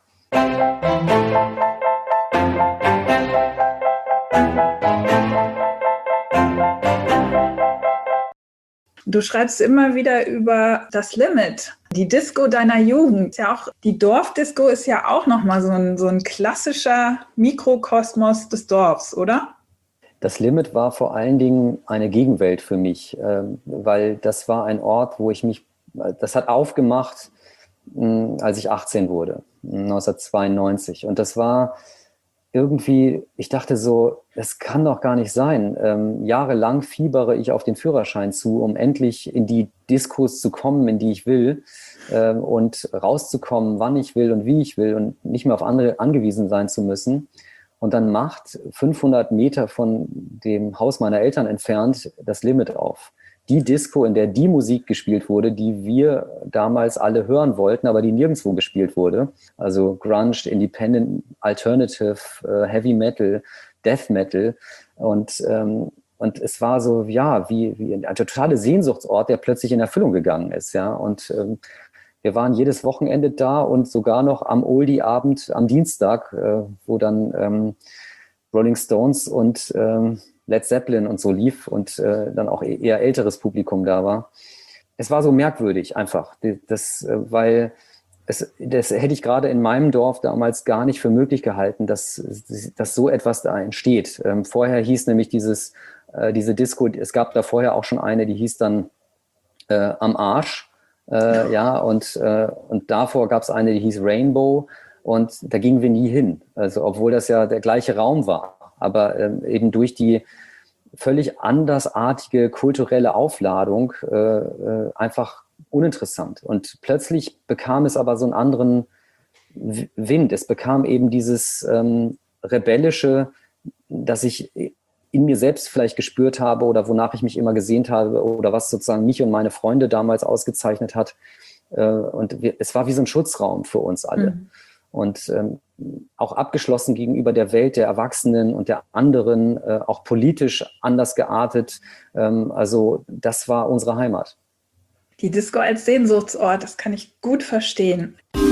Du schreibst immer wieder über das Limit, die Disco deiner Jugend. Ja, auch die Dorfdisco ist ja auch nochmal so ein, so ein klassischer Mikrokosmos des Dorfs, oder? Das Limit war vor allen Dingen eine Gegenwelt für mich, äh, weil das war ein Ort, wo ich mich, das hat aufgemacht, mh, als ich achtzehn wurde, neunzehnhundertzweiundneunzig. Und das war irgendwie, ich dachte so, das kann doch gar nicht sein. Ähm, jahrelang fiebere ich auf den Führerschein zu, um endlich in die Diskos zu kommen, in die ich will, ähm, und rauszukommen, wann ich will und wie ich will und nicht mehr auf andere angewiesen sein zu müssen. Und dann macht fünfhundert Meter von dem Haus meiner Eltern entfernt das Limit auf. Die Disco, in der die Musik gespielt wurde, die wir damals alle hören wollten, aber die nirgendwo gespielt wurde. Also Grunge, Independent, Alternative, äh, Heavy Metal, Death Metal. Und, ähm, und es war so, ja, wie, wie ein totaler Sehnsuchtsort, der plötzlich in Erfüllung gegangen ist. Ja. Und ähm, wir waren jedes Wochenende da und sogar noch am Oldie-Abend am Dienstag, äh, wo dann ähm, Rolling Stones und ähm, Led Zeppelin und so lief und äh, dann auch eher älteres Publikum da war. Es war so merkwürdig einfach, das, weil es, das hätte ich gerade in meinem Dorf damals gar nicht für möglich gehalten, dass, dass so etwas da entsteht. Ähm, vorher hieß nämlich dieses, äh, diese Disco, es gab da vorher auch schon eine, die hieß dann äh, Am Arsch. Äh, ja, und, äh, und davor gab es eine, die hieß Rainbow und da gingen wir nie hin. Also obwohl das ja der gleiche Raum war. Aber ähm, eben durch die völlig andersartige kulturelle Aufladung äh, äh, einfach uninteressant. Und plötzlich bekam es aber so einen anderen Wind. Es bekam eben dieses ähm, Rebellische, das ich in mir selbst vielleicht gespürt habe oder wonach ich mich immer gesehnt habe oder was sozusagen mich und meine Freunde damals ausgezeichnet hat. Äh, und wir, es war wie so ein Schutzraum für uns alle. Mhm. Und ähm, auch abgeschlossen gegenüber der Welt der Erwachsenen und der anderen, äh, auch politisch anders geartet. Ähm, also das war unsere Heimat. Die Disco als Sehnsuchtsort, das kann ich gut verstehen.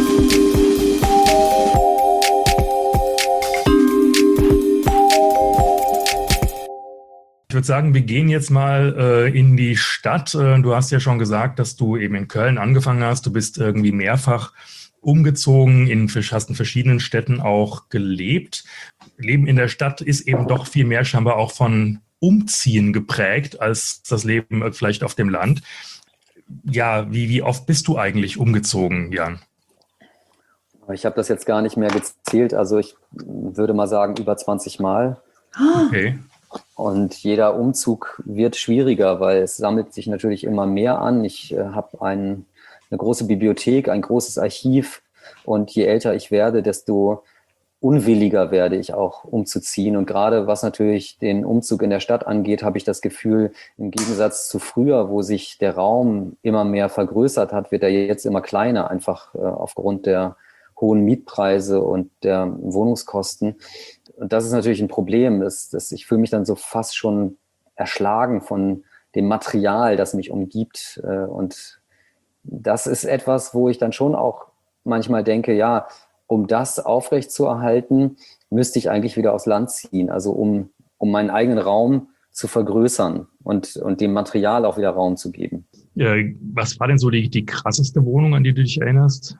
Ich würde sagen, wir gehen jetzt mal äh, in die Stadt. Äh, du hast ja schon gesagt, dass du eben in Köln angefangen hast. Du bist irgendwie mehrfach umgezogen, in, hast in verschiedenen Städten auch gelebt. Leben in der Stadt ist eben doch viel mehr scheinbar auch von Umziehen geprägt als das Leben vielleicht auf dem Land. Ja, wie, wie oft bist du eigentlich umgezogen, Jan? Ich habe das jetzt gar nicht mehr gezählt. Also ich würde mal sagen, über zwanzig Mal. Okay. Und jeder Umzug wird schwieriger, weil es sammelt sich natürlich immer mehr an. Ich äh, habe ein eine große Bibliothek, ein großes Archiv und je älter ich werde, desto unwilliger werde ich auch umzuziehen. Und gerade was natürlich den Umzug in der Stadt angeht, habe ich das Gefühl, im Gegensatz zu früher, wo sich der Raum immer mehr vergrößert hat, wird er jetzt immer kleiner, einfach äh, aufgrund der hohen Mietpreise und der Wohnungskosten. Und das ist natürlich ein Problem. Das, das, ich fühle mich dann so fast schon erschlagen von dem Material, das mich umgibt. Äh, und das ist etwas, wo ich dann schon auch manchmal denke, ja, um das aufrechtzuerhalten, müsste ich eigentlich wieder aufs Land ziehen, also um, um meinen eigenen Raum zu vergrößern und, und dem Material auch wieder Raum zu geben. Ja, was war denn so die, die krasseste Wohnung, an die du dich erinnerst?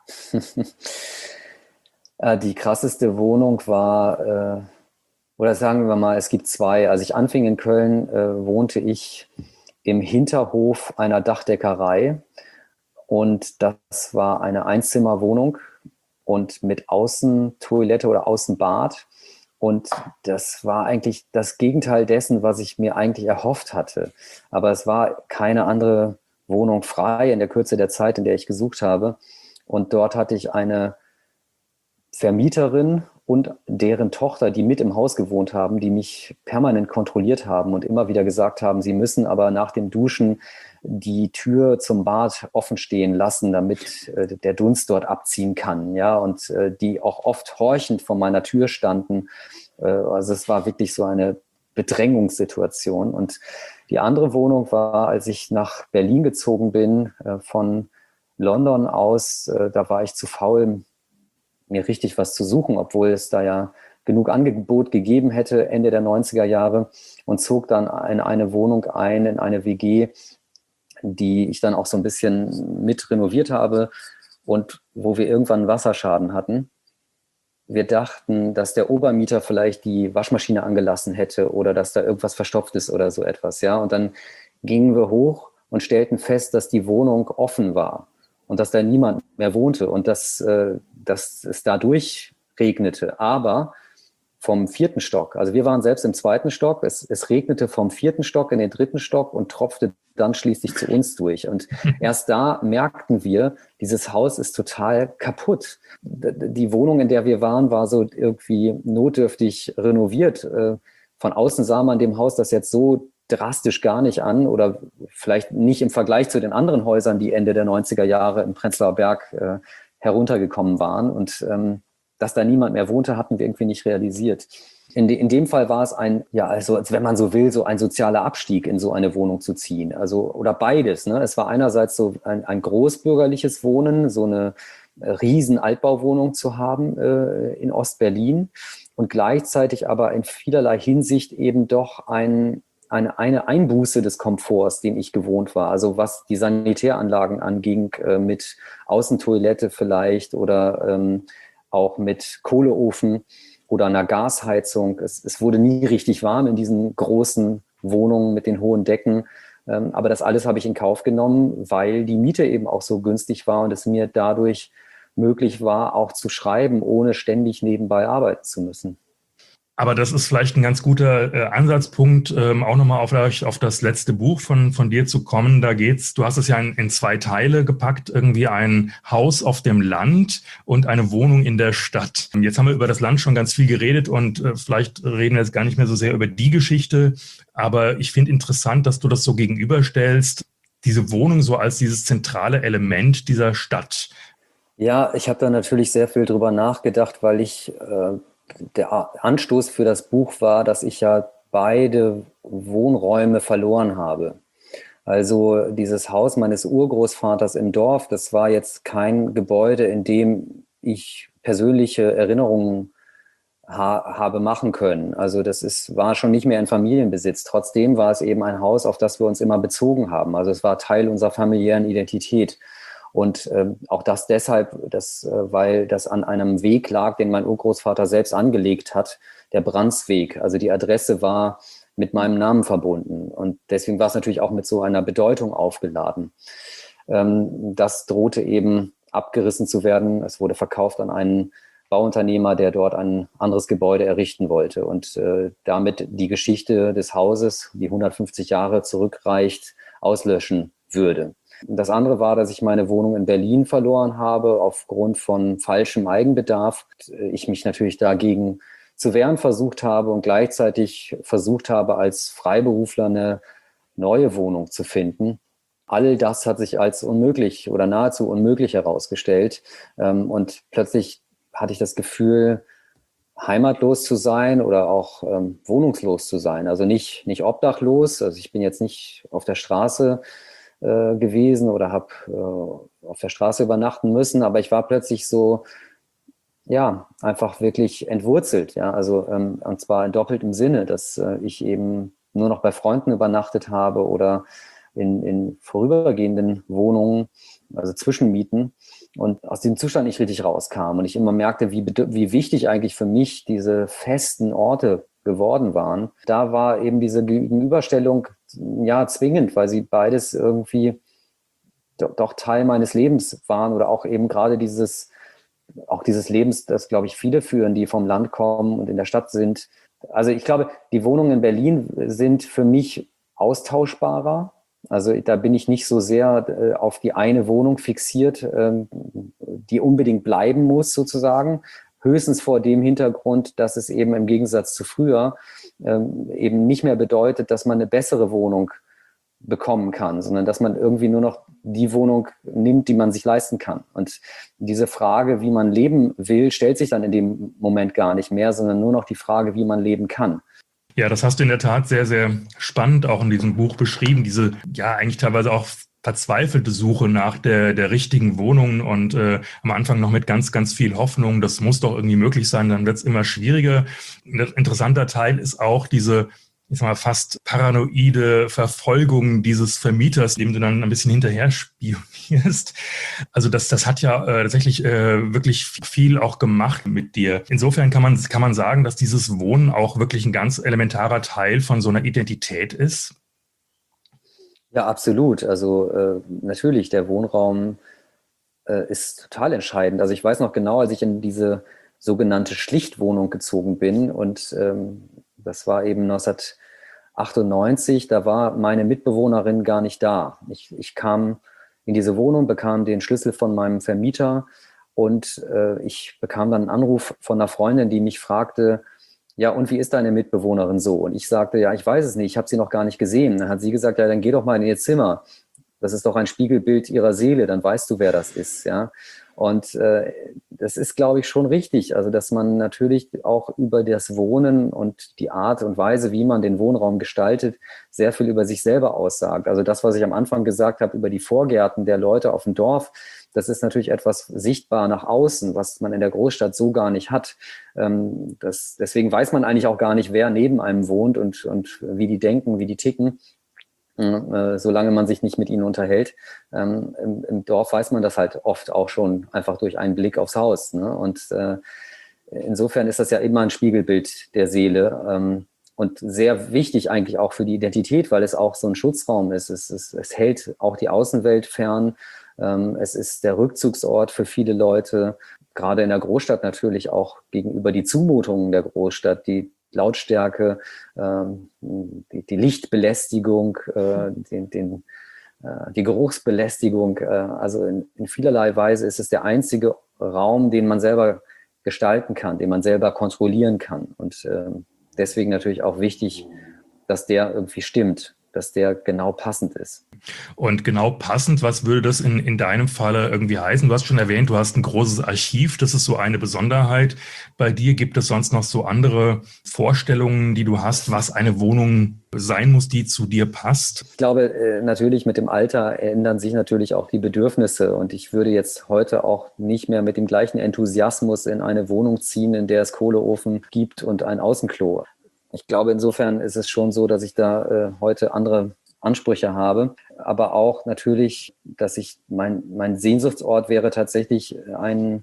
Die krasseste Wohnung war, äh, oder sagen wir mal, es gibt zwei. Als ich anfing in Köln, äh, wohnte ich im Hinterhof einer Dachdeckerei. Und das war eine Einzimmerwohnung und mit Außentoilette oder Außenbad. Und das war eigentlich das Gegenteil dessen, was ich mir eigentlich erhofft hatte. Aber es war keine andere Wohnung frei in der Kürze der Zeit, in der ich gesucht habe. Und dort hatte ich eine Vermieterin und deren Tochter, die mit im Haus gewohnt haben, die mich permanent kontrolliert haben und immer wieder gesagt haben, sie müssen aber nach dem Duschen die Tür zum Bad offen stehen lassen, damit äh, der Dunst dort abziehen kann. Ja, und äh, die auch oft horchend vor meiner Tür standen. Äh, also es war wirklich so eine Bedrängungssituation. Und die andere Wohnung war, als ich nach Berlin gezogen bin, äh, von London aus, äh, da war ich zu faul, mir richtig was zu suchen, obwohl es da ja genug Angebot gegeben hätte Ende der neunziger Jahre, und zog dann in eine Wohnung ein, in eine W G, die ich dann auch so ein bisschen mit renoviert habe und wo wir irgendwann einen Wasserschaden hatten. Wir dachten, dass der Obermieter vielleicht die Waschmaschine angelassen hätte oder dass da irgendwas verstopft ist oder so etwas. Ja? Und dann gingen wir hoch und stellten fest, dass die Wohnung offen war und dass da niemand mehr wohnte und dass, äh, dass es dadurch regnete. Aber vom vierten Stock, also wir waren selbst im zweiten Stock, es, es regnete vom vierten Stock in den dritten Stock und tropfte dann schließlich zu uns durch. Und erst da merkten wir, dieses Haus ist total kaputt. Die Wohnung, in der wir waren, war so irgendwie notdürftig renoviert. Von außen sah man dem Haus das jetzt so drastisch gar nicht an oder vielleicht nicht im Vergleich zu den anderen Häusern, die Ende der neunziger Jahre im Prenzlauer Berg äh, heruntergekommen waren. Und ähm, dass da niemand mehr wohnte, hatten wir irgendwie nicht realisiert. In, de, in dem Fall war es ein, ja, also als wenn man so will, so ein sozialer Abstieg, in so eine Wohnung zu ziehen. Also, oder beides. Ne? Es war einerseits so ein, ein großbürgerliches Wohnen, so eine riesen Altbauwohnung zu haben äh, in Ostberlin und gleichzeitig aber in vielerlei Hinsicht eben doch ein, eine, eine Einbuße des Komforts, den ich gewohnt war. Also was die Sanitäranlagen anging, äh, mit Außentoilette vielleicht oder ähm, auch mit Kohleofen oder einer Gasheizung. Es, es wurde nie richtig warm in diesen großen Wohnungen mit den hohen Decken. Ähm, aber das alles habe ich in Kauf genommen, weil die Miete eben auch so günstig war und es mir dadurch möglich war, auch zu schreiben, ohne ständig nebenbei arbeiten zu müssen. Aber das ist vielleicht ein ganz guter äh, Ansatzpunkt, ähm, auch nochmal auf, auf das letzte Buch von, von dir zu kommen. Da geht's, du hast es ja in, in zwei Teile gepackt, irgendwie ein Haus auf dem Land und eine Wohnung in der Stadt. Jetzt haben wir über das Land schon ganz viel geredet und äh, vielleicht reden wir jetzt gar nicht mehr so sehr über die Geschichte. Aber ich finde interessant, dass du das so gegenüberstellst, diese Wohnung so als dieses zentrale Element dieser Stadt. Ja, ich habe da natürlich sehr viel drüber nachgedacht, weil ich... Äh Der Anstoß für das Buch war, dass ich ja beide Wohnräume verloren habe. Also dieses Haus meines Urgroßvaters im Dorf, das war jetzt kein Gebäude, in dem ich persönliche Erinnerungen ha- habe machen können. Also das ist, war schon nicht mehr in Familienbesitz. Trotzdem war es eben ein Haus, auf das wir uns immer bezogen haben. Also es war Teil unserer familiären Identität. Und ähm, auch das deshalb, dass, äh, weil das an einem Weg lag, den mein Urgroßvater selbst angelegt hat, der Brandsweg. Also die Adresse war mit meinem Namen verbunden. Und deswegen war es natürlich auch mit so einer Bedeutung aufgeladen. Ähm, das drohte eben abgerissen zu werden. Es wurde verkauft an einen Bauunternehmer, der dort ein anderes Gebäude errichten wollte und äh, damit die Geschichte des Hauses, die hundertfünfzig Jahre zurückreicht, auslöschen würde. Das andere war, dass ich meine Wohnung in Berlin verloren habe aufgrund von falschem Eigenbedarf. Ich mich natürlich dagegen zu wehren versucht habe und gleichzeitig versucht habe, als Freiberufler eine neue Wohnung zu finden. All das hat sich als unmöglich oder nahezu unmöglich herausgestellt. Und plötzlich hatte ich das Gefühl, heimatlos zu sein oder auch ähm, wohnungslos zu sein. Also nicht, nicht obdachlos. Also ich bin jetzt nicht auf der Straße gewesen oder habe äh, auf der Straße übernachten müssen, aber ich war plötzlich so, ja, einfach wirklich entwurzelt, ja, also ähm, und zwar in doppeltem Sinne, dass äh, ich eben nur noch bei Freunden übernachtet habe oder in, in vorübergehenden Wohnungen, also Zwischenmieten und aus diesem Zustand nicht richtig rauskam und ich immer merkte, wie, wie wichtig eigentlich für mich diese festen Orte geworden waren. Da war eben diese Gegenüberstellung ja zwingend, weil sie beides irgendwie do, doch Teil meines Lebens waren oder auch eben gerade dieses, auch dieses Lebens, das glaube ich viele führen, die vom Land kommen und in der Stadt sind. Also ich glaube, die Wohnungen in Berlin sind für mich austauschbarer. Also da bin ich nicht so sehr äh, auf die eine Wohnung fixiert, ähm, die unbedingt bleiben muss sozusagen. Höchstens vor dem Hintergrund, dass es eben im Gegensatz zu früher ähm, eben nicht mehr bedeutet, dass man eine bessere Wohnung bekommen kann, sondern dass man irgendwie nur noch die Wohnung nimmt, die man sich leisten kann. Und diese Frage, wie man leben will, stellt sich dann in dem Moment gar nicht mehr, sondern nur noch die Frage, wie man leben kann. Ja, das hast du in der Tat sehr, sehr spannend auch in diesem Buch beschrieben. Diese, ja, eigentlich teilweise auch verzweifelte Suche nach der, der richtigen Wohnung und äh, am Anfang noch mit ganz, ganz viel Hoffnung. Das muss doch irgendwie möglich sein. Dann wird es immer schwieriger. Ein interessanter Teil ist auch diese, ich sag mal, fast paranoide Verfolgung dieses Vermieters, dem du dann ein bisschen hinterher spionierst. Also das, das hat ja äh, tatsächlich äh, wirklich viel auch gemacht mit dir. Insofern kann man, kann man sagen, dass dieses Wohnen auch wirklich ein ganz elementarer Teil von so einer Identität ist. Ja, absolut. Also äh, natürlich, der Wohnraum äh, ist total entscheidend. Also ich weiß noch genau, als ich in diese sogenannte Schlichtwohnung gezogen bin und ähm, das war eben neunzehnhundertachtundneunzig, da war meine Mitbewohnerin gar nicht da. Ich, ich kam in diese Wohnung, bekam den Schlüssel von meinem Vermieter und äh, ich bekam dann einen Anruf von einer Freundin, die mich fragte, ja, und wie ist deine Mitbewohnerin so? Und ich sagte, ja, ich weiß es nicht, ich habe sie noch gar nicht gesehen. Dann hat sie gesagt, ja, dann geh doch mal in ihr Zimmer. Das ist doch ein Spiegelbild ihrer Seele, dann weißt du, wer das ist, ja. Und äh, das ist, glaube ich, schon richtig. Also, dass man natürlich auch über das Wohnen und die Art und Weise, wie man den Wohnraum gestaltet, sehr viel über sich selber aussagt. Also das, was ich am Anfang gesagt habe über die Vorgärten der Leute auf dem Dorf, das ist natürlich etwas sichtbar nach außen, was man in der Großstadt so gar nicht hat. Ähm, das, deswegen weiß man eigentlich auch gar nicht, wer neben einem wohnt und, und wie die denken, wie die ticken. Äh, solange man sich nicht mit ihnen unterhält. Ähm, im, im Dorf weiß man das halt oft auch schon einfach durch einen Blick aufs Haus. Ne? Und äh, insofern ist das ja immer ein Spiegelbild der Seele ähm, und sehr wichtig eigentlich auch für die Identität, weil es auch so ein Schutzraum ist. Es, es, es hält auch die Außenwelt fern. Ähm, es ist der Rückzugsort für viele Leute, gerade in der Großstadt natürlich auch gegenüber die Zumutungen der Großstadt, die Lautstärke, ähm, die, die Lichtbelästigung, äh, den, den, äh, die Geruchsbelästigung. Äh, also in, in vielerlei Weise ist es der einzige Raum, den man selber gestalten kann, den man selber kontrollieren kann. Und äh, deswegen natürlich auch wichtig, dass der irgendwie stimmt, dass der genau passend ist. Und genau passend, was würde das in, in deinem Falle irgendwie heißen? Du hast schon erwähnt, du hast ein großes Archiv, das ist so eine Besonderheit. Bei dir gibt es sonst noch so andere Vorstellungen, die du hast, was eine Wohnung sein muss, die zu dir passt? Ich glaube, natürlich mit dem Alter ändern sich natürlich auch die Bedürfnisse und ich würde jetzt heute auch nicht mehr mit dem gleichen Enthusiasmus in eine Wohnung ziehen, in der es Kohleofen gibt und ein Außenklo. Ich glaube, insofern ist es schon so, dass ich da äh, heute andere Ansprüche habe, aber auch natürlich, dass ich, mein, mein Sehnsuchtsort wäre tatsächlich ein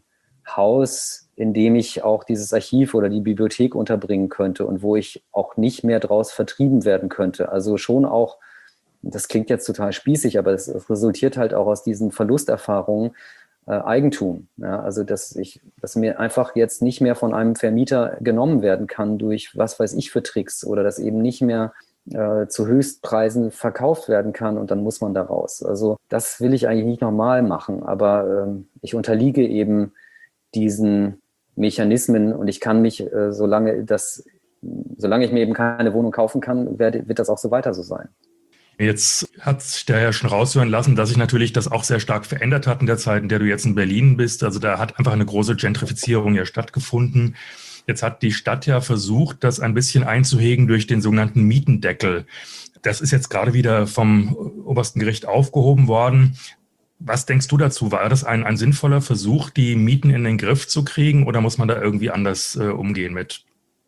Haus, in dem ich auch dieses Archiv oder die Bibliothek unterbringen könnte und wo ich auch nicht mehr draus vertrieben werden könnte. Also schon auch, das klingt jetzt total spießig, aber es, es resultiert halt auch aus diesen Verlusterfahrungen, Äh, Eigentum. Ja, also dass ich, dass mir einfach jetzt nicht mehr von einem Vermieter genommen werden kann durch was weiß ich für Tricks oder dass eben nicht mehr äh, zu Höchstpreisen verkauft werden kann und dann muss man da raus. Also das will ich eigentlich nicht nochmal machen, aber ähm, ich unterliege eben diesen Mechanismen und ich kann mich, äh, solange das, solange ich mir eben keine Wohnung kaufen kann, werd, wird das auch so weiter so sein. Jetzt hat sich da ja schon raushören lassen, dass sich natürlich das auch sehr stark verändert hat in der Zeit, in der du jetzt in Berlin bist. Also da hat einfach eine große Gentrifizierung ja stattgefunden. Jetzt hat die Stadt ja versucht, das ein bisschen einzuhegen durch den sogenannten Mietendeckel. Das ist jetzt gerade wieder vom obersten Gericht aufgehoben worden. Was denkst du dazu? War das ein, ein sinnvoller Versuch, die Mieten in den Griff zu kriegen oder muss man da irgendwie anders äh, umgehen mit?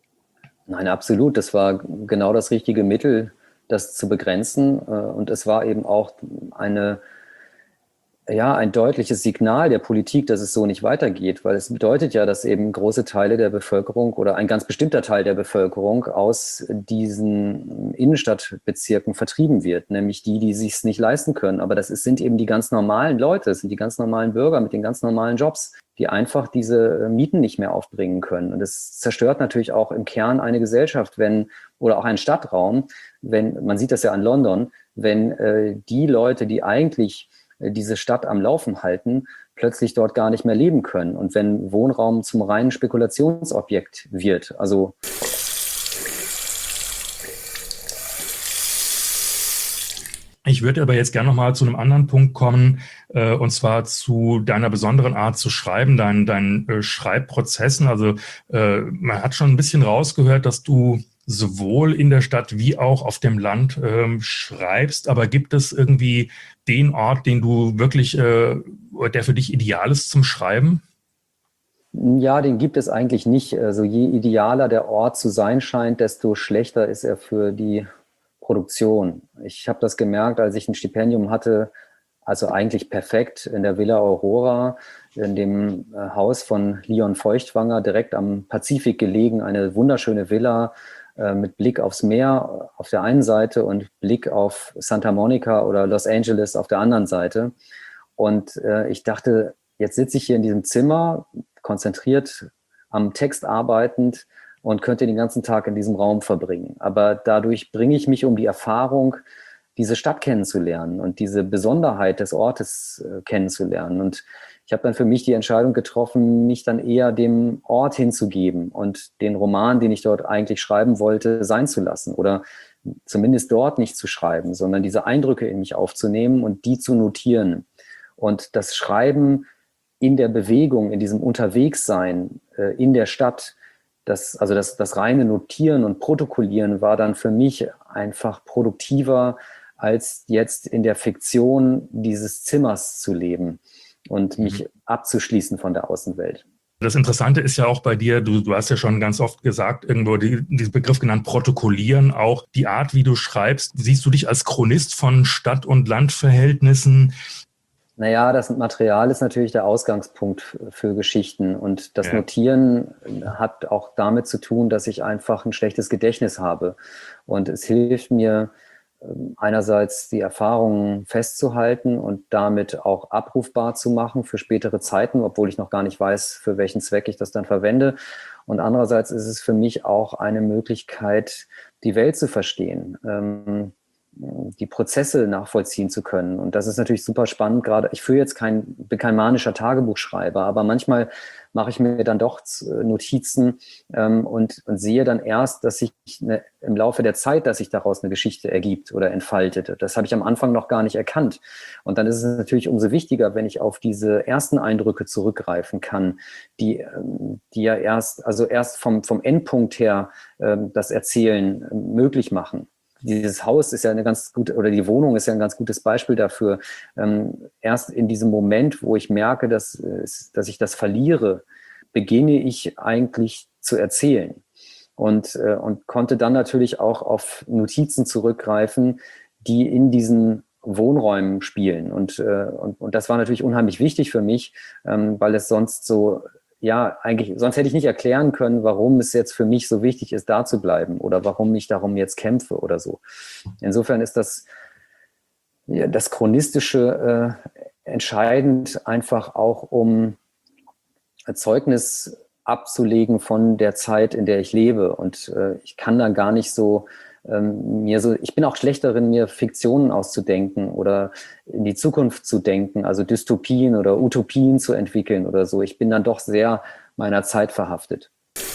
Nein, absolut. Das war genau das richtige Mittel, das zu begrenzen. Und es war eben auch eine, ja, ein deutliches Signal der Politik, dass es so nicht weitergeht, weil es bedeutet ja, dass eben große Teile der Bevölkerung oder ein ganz bestimmter Teil der Bevölkerung aus diesen Innenstadtbezirken vertrieben wird, nämlich die, die sich es nicht leisten können. Aber das ist, sind eben die ganz normalen Leute, das sind die ganz normalen Bürger mit den ganz normalen Jobs, die einfach diese Mieten nicht mehr aufbringen können. Und das zerstört natürlich auch im Kern eine Gesellschaft, wenn, oder auch einen Stadtraum, wenn, man sieht das ja an London, wenn äh, die Leute, die eigentlich äh, diese Stadt am Laufen halten, plötzlich dort gar nicht mehr leben können. Und wenn Wohnraum zum reinen Spekulationsobjekt wird, also Ich würde aber jetzt gerne nochmal zu einem anderen Punkt kommen, äh, und zwar zu deiner besonderen Art zu schreiben, deinen, deinen äh, Schreibprozessen. Also äh, man hat schon ein bisschen rausgehört, dass du sowohl in der Stadt wie auch auf dem Land ähm, schreibst. Aber gibt es irgendwie den Ort, den du wirklich, äh, der für dich ideal ist zum Schreiben? Ja, den gibt es eigentlich nicht. Also je idealer der Ort zu sein scheint, desto schlechter ist er für die Produktion. Ich habe das gemerkt, als ich ein Stipendium hatte, also eigentlich perfekt in der Villa Aurora, in dem Haus von Leon Feuchtwanger, direkt am Pazifik gelegen, eine wunderschöne Villa äh, mit Blick aufs Meer auf der einen Seite und Blick auf Santa Monica oder Los Angeles auf der anderen Seite. Und äh, ich dachte, jetzt sitze ich hier in diesem Zimmer, konzentriert am Text arbeitend und könnte den ganzen Tag in diesem Raum verbringen. Aber dadurch bringe ich mich um die Erfahrung, diese Stadt kennenzulernen und diese Besonderheit des Ortes äh, kennenzulernen. Und ich habe dann für mich die Entscheidung getroffen, mich dann eher dem Ort hinzugeben und den Roman, den ich dort eigentlich schreiben wollte, sein zu lassen oder zumindest dort nicht zu schreiben, sondern diese Eindrücke in mich aufzunehmen und die zu notieren. Und das Schreiben in der Bewegung, in diesem Unterwegssein äh, in der Stadt, das, also das, das reine Notieren und Protokollieren war dann für mich einfach produktiver, als jetzt in der Fiktion dieses Zimmers zu leben und mich mhm. abzuschließen von der Außenwelt. Das Interessante ist ja auch bei dir, du, du hast ja schon ganz oft gesagt, irgendwo die, diesen Begriff genannt, protokollieren, auch die Art, wie du schreibst. Siehst du dich als Chronist von Stadt- und Landverhältnissen? Naja, das Material ist natürlich der Ausgangspunkt für Geschichten und das ja. Notieren hat auch damit zu tun, dass ich einfach ein schlechtes Gedächtnis habe und es hilft mir einerseits die Erfahrungen festzuhalten und damit auch abrufbar zu machen für spätere Zeiten, obwohl ich noch gar nicht weiß, für welchen Zweck ich das dann verwende. Und andererseits ist es für mich auch eine Möglichkeit, die Welt zu verstehen, ähm, die Prozesse nachvollziehen zu können. Und das ist natürlich super spannend. Gerade ich führe jetzt kein, bin kein manischer Tagebuchschreiber, aber manchmal mache ich mir dann doch Notizen ähm, und, und sehe dann erst, dass sich eine, im Laufe der Zeit, dass sich daraus eine Geschichte ergibt oder entfaltet. Das habe ich am Anfang noch gar nicht erkannt. Und dann ist es natürlich umso wichtiger, wenn ich auf diese ersten Eindrücke zurückgreifen kann, die, ähm, die ja erst, also erst vom, vom Endpunkt her ähm, das Erzählen ähm, möglich machen. Dieses Haus ist ja eine ganz gute, oder die Wohnung ist ja ein ganz gutes Beispiel dafür. Ähm, erst in diesem Moment, wo ich merke, dass, dass ich das verliere, beginne ich eigentlich zu erzählen. Und, äh, und konnte dann natürlich auch auf Notizen zurückgreifen, die in diesen Wohnräumen spielen. Und, äh, und, und das war natürlich unheimlich wichtig für mich, ähm, weil es sonst so ja, eigentlich, sonst hätte ich nicht erklären können, warum es jetzt für mich so wichtig ist, da zu bleiben oder warum ich darum jetzt kämpfe oder so. Insofern ist das, ja, das Chronistische äh, entscheidend einfach auch, um Zeugnis abzulegen von der Zeit, in der ich lebe. Und äh, ich kann dann gar nicht so ähm, mir so, ich bin auch schlecht darin, mir Fiktionen auszudenken oder in die Zukunft zu denken, also Dystopien oder Utopien zu entwickeln oder so. Ich bin dann doch sehr meiner Zeit verhaftet.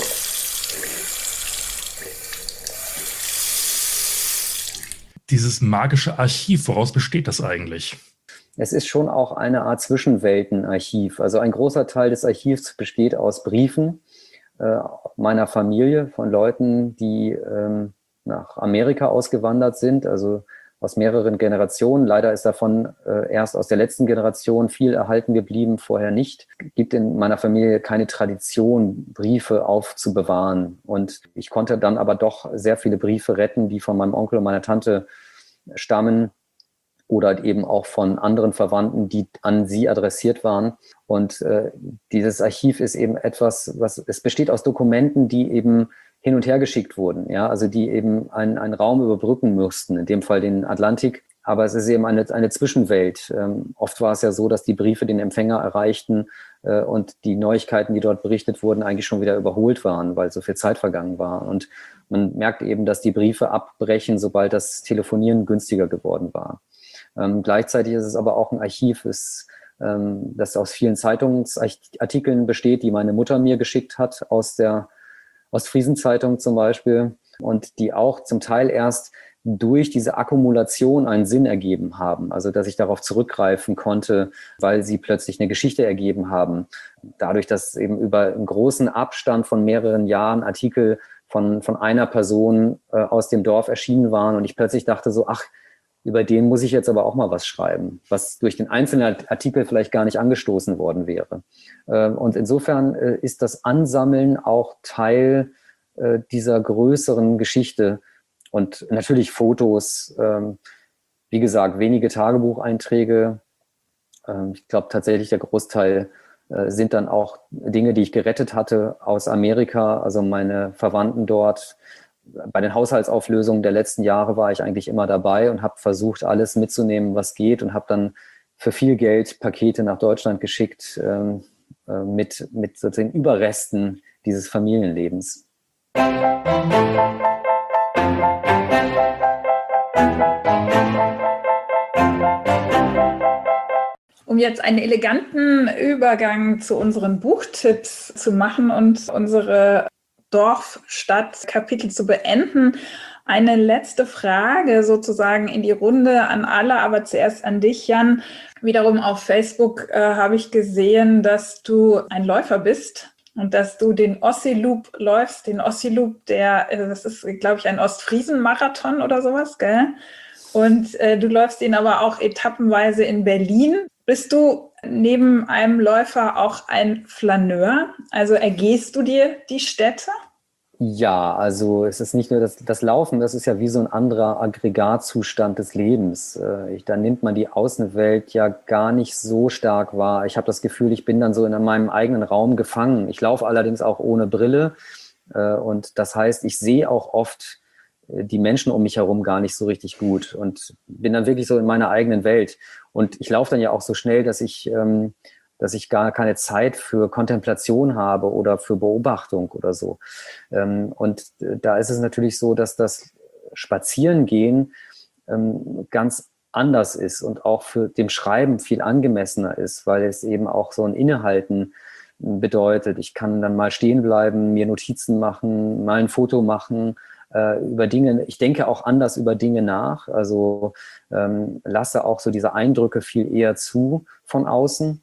Dieses magische Archiv, woraus besteht das eigentlich? Es ist schon auch eine Art Zwischenweltenarchiv. Also ein großer Teil des Archivs besteht aus Briefen äh, meiner Familie, von Leuten, die ähm, nach Amerika ausgewandert sind, also aus mehreren Generationen. Leider ist davon äh, erst aus der letzten Generation viel erhalten geblieben, vorher nicht. Es gibt in meiner Familie keine Tradition, Briefe aufzubewahren. Und ich konnte dann aber doch sehr viele Briefe retten, die von meinem Onkel und meiner Tante stammen oder eben auch von anderen Verwandten, die an sie adressiert waren. Und äh, dieses Archiv ist eben etwas, was es besteht aus Dokumenten, die eben hin und her geschickt wurden, ja, also die eben einen, einen Raum überbrücken müssten, in dem Fall den Atlantik. Aber es ist eben eine, eine Zwischenwelt. Ähm, oft war es ja so, dass die Briefe den Empfänger erreichten äh, und die Neuigkeiten, die dort berichtet wurden, eigentlich schon wieder überholt waren, weil so viel Zeit vergangen war. Und man merkt eben, dass die Briefe abbrechen, sobald das Telefonieren günstiger geworden war. Ähm, gleichzeitig ist es aber auch ein Archiv, ist, ähm, das aus vielen Zeitungsartikeln besteht, die meine Mutter mir geschickt hat, aus der Ostfriesenzeitung zum Beispiel, und die auch zum Teil erst durch diese Akkumulation einen Sinn ergeben haben. Also dass ich darauf zurückgreifen konnte, weil sie plötzlich eine Geschichte ergeben haben. Dadurch, dass eben über einen großen Abstand von mehreren Jahren Artikel von, von einer Person äh, aus dem Dorf erschienen waren und ich plötzlich dachte so, ach, über den muss ich jetzt aber auch mal was schreiben, was durch den einzelnen Artikel vielleicht gar nicht angestoßen worden wäre. Äh, und insofern äh, ist das Ansammeln auch Teil äh, dieser größeren Geschichte und natürlich Fotos, äh, wie gesagt, wenige Tagebucheinträge. Äh, ich glaube tatsächlich, der Großteil äh, sind dann auch Dinge, die ich gerettet hatte aus Amerika, also meine Verwandten dort. Bei den Haushaltsauflösungen der letzten Jahre war ich eigentlich immer dabei und habe versucht, alles mitzunehmen, was geht und habe dann für viel Geld Pakete nach Deutschland geschickt ähm, äh, mit, mit sozusagen Überresten dieses Familienlebens. Um jetzt einen eleganten Übergang zu unseren Buchtipps zu machen und unsere Dorf-Stadt-Kapitel zu beenden, eine letzte Frage sozusagen in die Runde an alle, aber zuerst an dich, Jan. Wiederum auf Facebook äh, habe ich gesehen, dass du ein Läufer bist und dass du den Ossi-Loop läufst. Den Ossi-Loop, der, äh, das ist, glaube ich, ein Ostfriesen-Marathon oder sowas, gell? Und äh, du läufst ihn aber auch etappenweise in Berlin. Bist du neben einem Läufer auch ein Flaneur? Also ergehst du dir die Städte? Ja, also es ist nicht nur das, das Laufen, das ist ja wie so ein anderer Aggregatzustand des Lebens. Äh, ich, da nimmt man die Außenwelt ja gar nicht so stark wahr. Ich habe das Gefühl, ich bin dann so in meinem eigenen Raum gefangen. Ich laufe allerdings auch ohne Brille äh, und das heißt, ich sehe auch oft die Menschen um mich herum gar nicht so richtig gut und bin dann wirklich so in meiner eigenen Welt. Und ich laufe dann ja auch so schnell, dass ich, ähm, dass ich gar keine Zeit für Kontemplation habe oder für Beobachtung oder so. Ähm, und da ist es natürlich so, dass das Spazierengehen ähm, ganz anders ist und auch für dem Schreiben viel angemessener ist, weil es eben auch so ein Innehalten bedeutet. Ich kann dann mal stehen bleiben, mir Notizen machen, mal ein Foto machen, über Dinge, ich denke auch anders über Dinge nach, also ähm, lasse auch so diese Eindrücke viel eher zu von außen.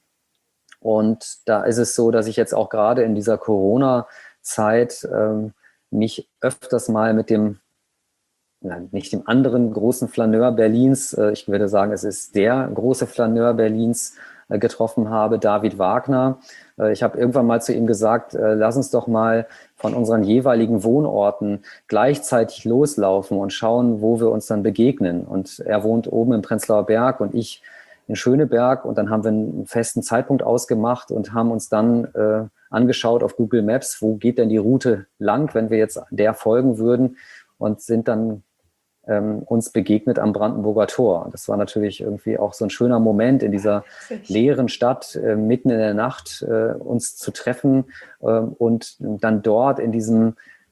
Und da ist es so, dass ich jetzt auch gerade in dieser Corona-Zeit ähm, mich öfters mal mit dem, na, nicht dem anderen großen Flaneur Berlins, äh, ich würde sagen, es ist der große Flaneur Berlins, äh, getroffen habe, David Wagner. Äh, ich habe irgendwann mal zu ihm gesagt, äh, lass uns doch mal von unseren jeweiligen Wohnorten gleichzeitig loslaufen und schauen, wo wir uns dann begegnen. Und er wohnt oben im Prenzlauer Berg und ich in Schöneberg. Und dann haben wir einen festen Zeitpunkt ausgemacht und haben uns dann äh, angeschaut auf Google Maps, wo geht denn die Route lang, wenn wir jetzt der folgen würden, und sind dann ähm, uns begegnet am Brandenburger Tor. Und das war natürlich irgendwie auch so ein schöner Moment in dieser leeren Stadt, äh, mitten in der Nacht äh, uns zu treffen äh, und dann dort in diesem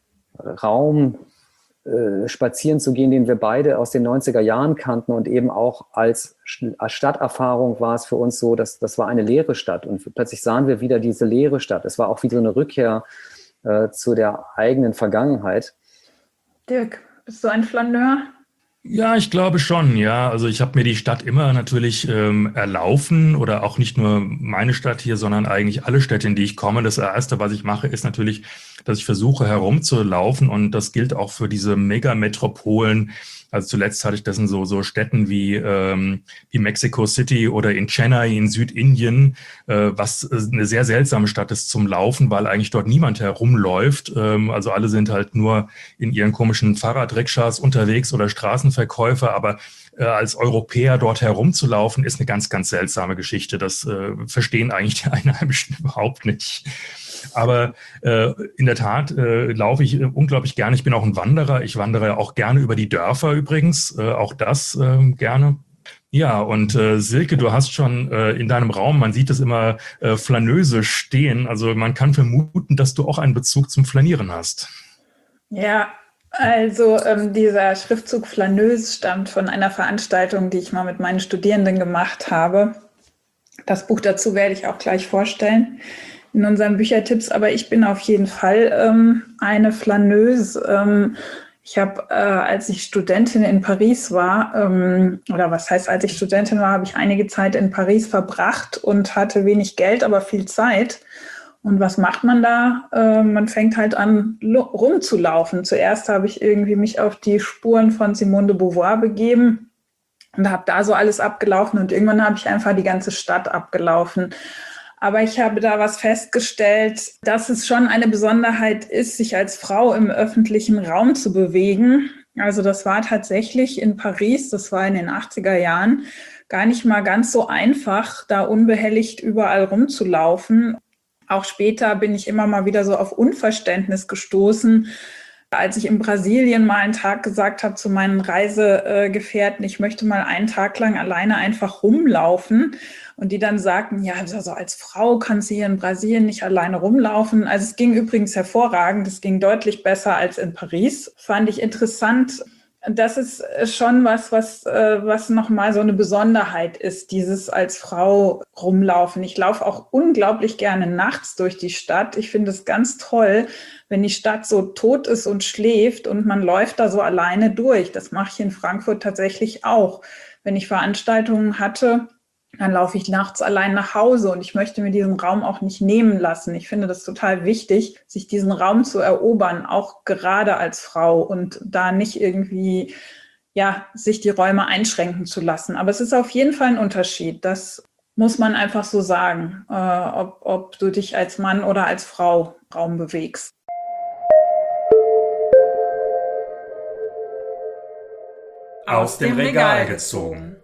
Raum äh, spazieren zu gehen, den wir beide aus den neunziger Jahren kannten, und eben auch als, als Stadterfahrung war es für uns so, dass das war eine leere Stadt und plötzlich sahen wir wieder diese leere Stadt. Es war auch wie so eine Rückkehr äh, zu der eigenen Vergangenheit. Dirk, bist du ein Flaneur? Ja, ich glaube schon, ja. Also ich habe mir die Stadt immer natürlich ähm, erlaufen, oder auch nicht nur meine Stadt hier, sondern eigentlich alle Städte, in die ich komme. Das Erste, was ich mache, ist natürlich, dass ich versuche herumzulaufen, und das gilt auch für diese Megametropolen. Also zuletzt hatte ich das in so, so Städten wie, ähm, wie Mexico City oder in Chennai in Südindien, äh, was eine sehr seltsame Stadt ist zum Laufen, weil eigentlich dort niemand herumläuft. Ähm, also alle sind halt nur in ihren komischen Fahrradrikschas unterwegs oder Straßenverkäufer, aber äh, als Europäer dort herumzulaufen, ist eine ganz, ganz seltsame Geschichte. Das äh, verstehen eigentlich die Einheimischen überhaupt nicht. Aber äh, in der Tat äh, laufe ich äh, unglaublich gerne. Ich bin auch ein Wanderer. Ich wandere auch gerne über die Dörfer übrigens. Äh, auch das äh, gerne. Ja, und äh, Silke, du hast schon äh, in deinem Raum, man sieht es immer, äh, Flaneuse stehen. Also man kann vermuten, dass du auch einen Bezug zum Flanieren hast. Ja, also ähm, dieser Schriftzug Flaneuse stammt von einer Veranstaltung, die ich mal mit meinen Studierenden gemacht habe. Das Buch dazu werde ich auch gleich vorstellen in unseren Büchertipps, aber ich bin auf jeden Fall ähm, eine Flaneuse. Ähm, ich habe, äh, als ich Studentin in Paris war, ähm, oder was heißt, als ich Studentin war, habe ich einige Zeit in Paris verbracht und hatte wenig Geld, aber viel Zeit. Und was macht man da? Äh, man fängt halt an, rumzulaufen. Zuerst habe ich irgendwie mich auf die Spuren von Simone de Beauvoir begeben und habe da so alles abgelaufen. Und irgendwann habe ich einfach die ganze Stadt abgelaufen. Aber ich habe da was festgestellt, dass es schon eine Besonderheit ist, sich als Frau im öffentlichen Raum zu bewegen. Also das war tatsächlich in Paris, das war in den achtziger Jahren, gar nicht mal ganz so einfach, da unbehelligt überall rumzulaufen. Auch später bin ich immer mal wieder so auf Unverständnis gestoßen, als ich in Brasilien mal einen Tag gesagt habe zu meinen Reisegefährten, ich möchte mal einen Tag lang alleine einfach rumlaufen. Und die dann sagten, ja, also als Frau kannst du hier in Brasilien nicht alleine rumlaufen. Also es ging übrigens hervorragend, es ging deutlich besser als in Paris. Fand ich interessant. Das ist schon was, was, was nochmal so eine Besonderheit ist, dieses als Frau rumlaufen. Ich laufe auch unglaublich gerne nachts durch die Stadt. Ich finde es ganz toll, wenn die Stadt so tot ist und schläft und man läuft da so alleine durch. Das mache ich in Frankfurt tatsächlich auch. Wenn ich Veranstaltungen hatte, dann laufe ich nachts allein nach Hause und ich möchte mir diesen Raum auch nicht nehmen lassen. Ich finde das total wichtig, sich diesen Raum zu erobern, auch gerade als Frau und da nicht irgendwie, ja, sich die Räume einschränken zu lassen. Aber es ist auf jeden Fall ein Unterschied. Das muss man einfach so sagen, äh, ob, ob du dich als Mann oder als Frau Raum bewegst. Aus dem Regal gezogen.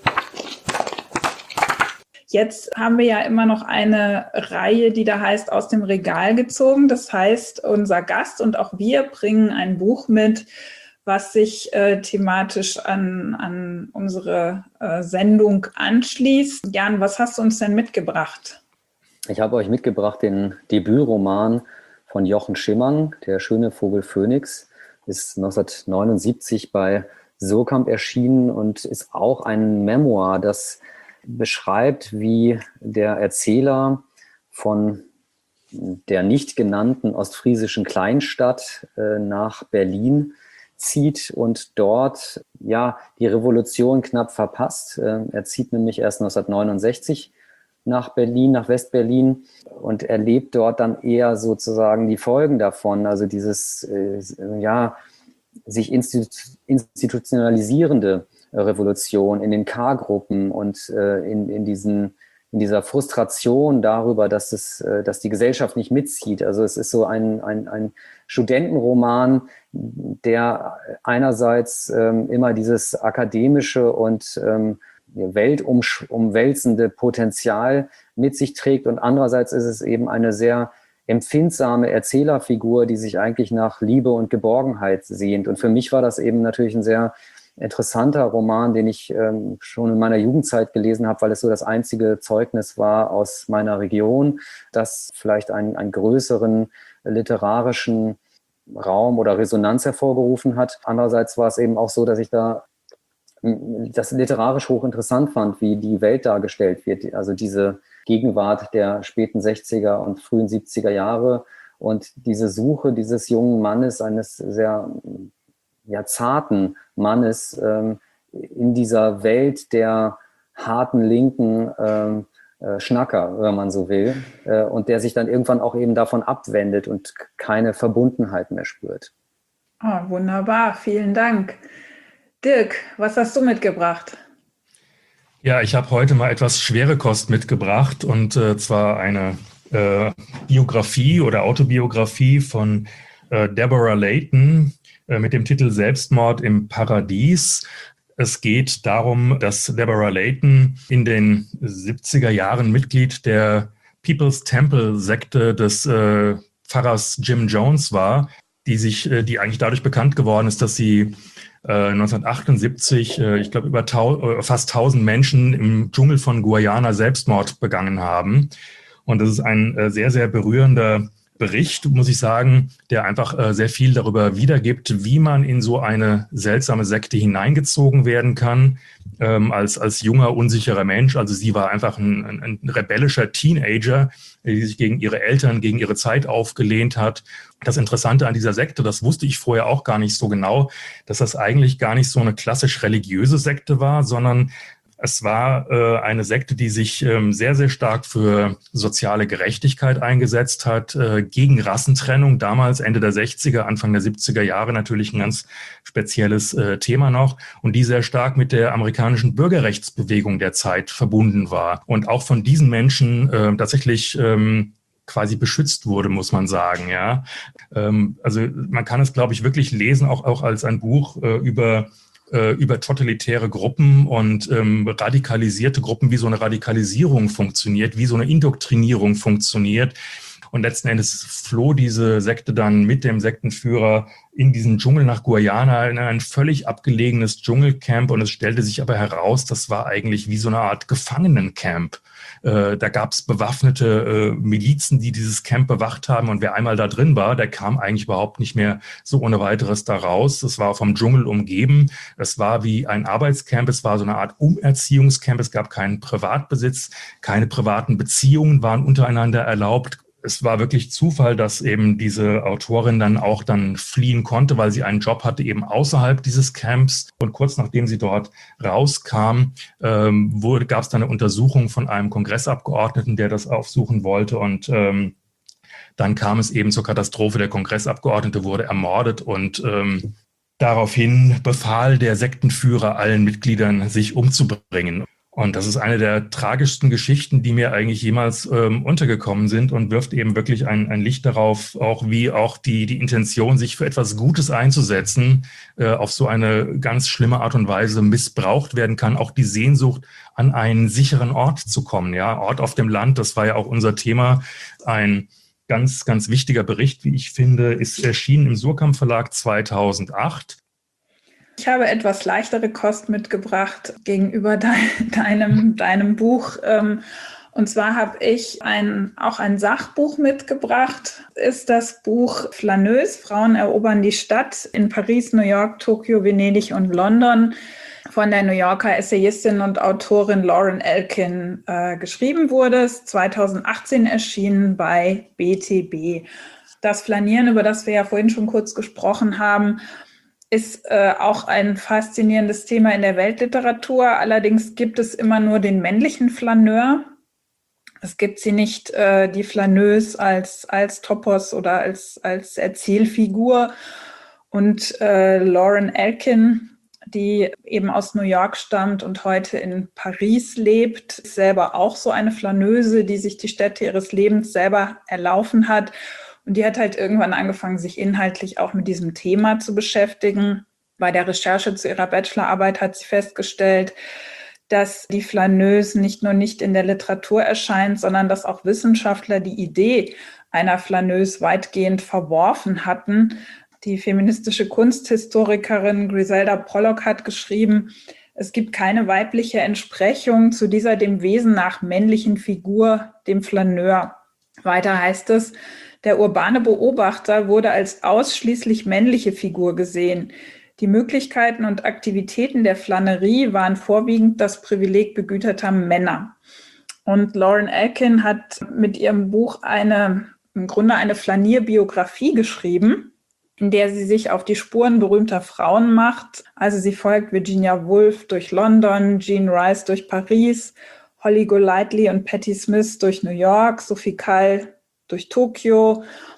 Jetzt haben wir ja immer noch eine Reihe, die da heißt aus dem Regal gezogen. Das heißt, unser Gast und auch wir bringen ein Buch mit, was sich äh, thematisch an, an unsere äh, Sendung anschließt. Jan, was hast du uns denn mitgebracht? Ich habe euch mitgebracht den Debütroman von Jochen Schimmern, Der schöne Vogel Phönix, ist neunzehnhundertneunundsiebzig bei Surkamp erschienen und ist auch ein Memoir, das beschreibt, wie der Erzähler von der nicht genannten ostfriesischen Kleinstadt äh, nach Berlin zieht und dort ja die Revolution knapp verpasst. Äh, er zieht nämlich erst neunzehnhundertneunundsechzig nach Berlin, nach Westberlin und erlebt dort dann eher sozusagen die Folgen davon, also dieses äh, ja sich institu- institutionalisierende Revolution in den K-Gruppen und äh, in, in, diesen, in dieser Frustration darüber, dass, es, äh, dass die Gesellschaft nicht mitzieht. Also es ist so ein, ein, ein Studentenroman, der einerseits ähm, immer dieses akademische und ähm, weltumwälzende Potenzial mit sich trägt und andererseits ist es eben eine sehr empfindsame Erzählerfigur, die sich eigentlich nach Liebe und Geborgenheit sehnt. Und für mich war das eben natürlich ein sehr interessanter Roman, den ich ähm, schon in meiner Jugendzeit gelesen habe, weil es so das einzige Zeugnis war aus meiner Region, das vielleicht einen, einen größeren literarischen Raum oder Resonanz hervorgerufen hat. Andererseits war es eben auch so, dass ich da das literarisch hochinteressant fand, wie die Welt dargestellt wird. Also diese Gegenwart der späten sechziger und frühen siebziger Jahre und diese Suche dieses jungen Mannes, eines sehr ja, zarten Mannes ähm, in dieser Welt der harten linken ähm, äh, Schnacker, wenn man so will, äh, und der sich dann irgendwann auch eben davon abwendet und keine Verbundenheit mehr spürt. Oh, wunderbar, vielen Dank. Dirk, was hast du mitgebracht? Ja, ich habe heute mal etwas schwere Kost mitgebracht und äh, zwar eine äh, Biografie oder Autobiografie von äh, Deborah Layton äh, mit dem Titel Selbstmord im Paradies. Es geht darum, dass Deborah Layton in den siebziger Jahren Mitglied der People's Temple-Sekte des äh, Pfarrers Jim Jones war, die sich, äh, die eigentlich dadurch bekannt geworden ist, dass sie neunzehnhundertachtundsiebzig, ich glaube, über tau- fast tausend Menschen im Dschungel von Guyana Selbstmord begangen haben. Und das ist ein sehr, sehr berührender Bericht, muss ich sagen, der einfach sehr viel darüber wiedergibt, wie man in so eine seltsame Sekte hineingezogen werden kann, ähm, als, als junger, unsicherer Mensch. Also sie war einfach ein, ein, ein rebellischer Teenager, die sich gegen ihre Eltern, gegen ihre Zeit aufgelehnt hat. Das Interessante an dieser Sekte, das wusste ich vorher auch gar nicht so genau, dass das eigentlich gar nicht so eine klassisch religiöse Sekte war, sondern Es war äh, eine Sekte, die sich ähm, sehr, sehr stark für soziale Gerechtigkeit eingesetzt hat, äh, gegen Rassentrennung. Damals, Ende der sechziger, Anfang der siebziger Jahre, natürlich ein ganz spezielles äh, Thema noch. Und die sehr stark mit der amerikanischen Bürgerrechtsbewegung der Zeit verbunden war. Und auch von diesen Menschen äh, tatsächlich ähm, quasi beschützt wurde, muss man sagen. Ja, ähm, also man kann es, glaube ich, wirklich lesen, auch, auch als ein Buch äh, über über totalitäre Gruppen und ähm, radikalisierte Gruppen, wie so eine Radikalisierung funktioniert, wie so eine Indoktrinierung funktioniert. Und letzten Endes floh diese Sekte dann mit dem Sektenführer in diesen Dschungel nach Guyana, in ein völlig abgelegenes Dschungelcamp. Und es stellte sich aber heraus, das war eigentlich wie so eine Art Gefangenencamp. Äh, da gab es bewaffnete äh, Milizen, die dieses Camp bewacht haben. Und wer einmal da drin war, der kam eigentlich überhaupt nicht mehr so ohne weiteres da raus. Es war vom Dschungel umgeben. Es war wie ein Arbeitscamp. Es war so eine Art Umerziehungscamp. Es gab keinen Privatbesitz. Keine privaten Beziehungen waren untereinander erlaubt. Es war wirklich Zufall, dass eben diese Autorin dann auch dann fliehen konnte, weil sie einen Job hatte eben außerhalb dieses Camps. Und kurz nachdem sie dort rauskam, ähm, wurde, gab es dann eine Untersuchung von einem Kongressabgeordneten, der das aufsuchen wollte. Und ähm, dann kam es eben zur Katastrophe. Der Kongressabgeordnete wurde ermordet und ähm, daraufhin befahl der Sektenführer allen Mitgliedern, sich umzubringen. Und das ist eine der tragischsten Geschichten, die mir eigentlich jemals ähm, untergekommen sind und wirft eben wirklich ein, ein Licht darauf, auch wie auch die, die Intention, sich für etwas Gutes einzusetzen, äh, auf so eine ganz schlimme Art und Weise missbraucht werden kann. Auch die Sehnsucht, an einen sicheren Ort zu kommen. Ja, Ort auf dem Land, das war ja auch unser Thema. Ein ganz, ganz wichtiger Bericht, wie ich finde, ist erschienen im Suhrkamp Verlag zweitausendacht. Ich habe etwas leichtere Kost mitgebracht gegenüber de- deinem, deinem Buch. Und zwar habe ich ein, auch ein Sachbuch mitgebracht. Ist das Buch Flaneuse, Frauen erobern die Stadt in Paris, New York, Tokio, Venedig und London von der New Yorker Essayistin und Autorin Lauren Elkin äh, geschrieben wurde. Es ist zweitausendachtzehn erschienen bei B T B. Das Flanieren, über das wir ja vorhin schon kurz gesprochen haben, ist äh, auch ein faszinierendes Thema in der Weltliteratur. Allerdings gibt es immer nur den männlichen Flaneur. Es gibt sie nicht, äh, die Flaneuse als, als Topos oder als, als Erzählfigur. Und äh, Lauren Elkin, die eben aus New York stammt und heute in Paris lebt, ist selber auch so eine Flaneuse, die sich die Städte ihres Lebens selber erlaufen hat. Und die hat halt irgendwann angefangen, sich inhaltlich auch mit diesem Thema zu beschäftigen. Bei der Recherche zu ihrer Bachelorarbeit hat sie festgestellt, dass die Flaneuse nicht nur nicht in der Literatur erscheint, sondern dass auch Wissenschaftler die Idee einer Flaneuse weitgehend verworfen hatten. Die feministische Kunsthistorikerin Griselda Pollock hat geschrieben, es gibt keine weibliche Entsprechung zu dieser dem Wesen nach männlichen Figur, dem Flaneur. Weiter heißt es, der urbane Beobachter wurde als ausschließlich männliche Figur gesehen. Die Möglichkeiten und Aktivitäten der Flanerie waren vorwiegend das Privileg begüterter Männer. Und Lauren Elkin hat mit ihrem Buch eine, im Grunde eine Flanierbiografie geschrieben, in der sie sich auf die Spuren berühmter Frauen macht. Also sie folgt Virginia Woolf durch London, Jean Rice durch Paris, Holly Golightly und Patti Smith durch New York, Sophie Calle durch Tokio.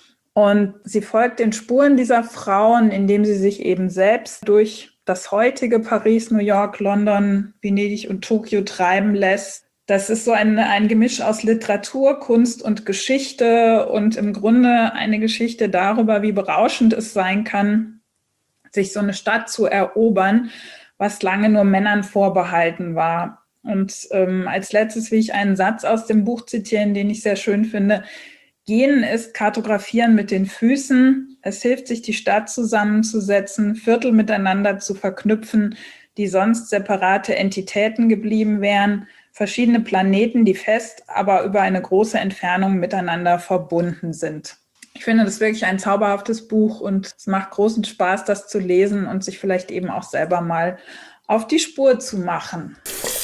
Und sie folgt den Spuren dieser Frauen, indem sie sich eben selbst durch das heutige Paris, New York, London, Venedig und Tokio treiben lässt. Das ist so ein, ein Gemisch aus Literatur, Kunst und Geschichte und im Grunde eine Geschichte darüber, wie berauschend es sein kann, sich so eine Stadt zu erobern, was lange nur Männern vorbehalten war. Und ähm, als letztes will ich einen Satz aus dem Buch zitieren, den ich sehr schön finde. Gehen ist Kartografieren mit den Füßen. Es hilft, sich die Stadt zusammenzusetzen, Viertel miteinander zu verknüpfen, die sonst separate Entitäten geblieben wären, verschiedene Planeten, die fest, aber über eine große Entfernung miteinander verbunden sind. Ich finde das wirklich ein zauberhaftes Buch und es macht großen Spaß, das zu lesen und sich vielleicht eben auch selber mal auf die Spur zu machen.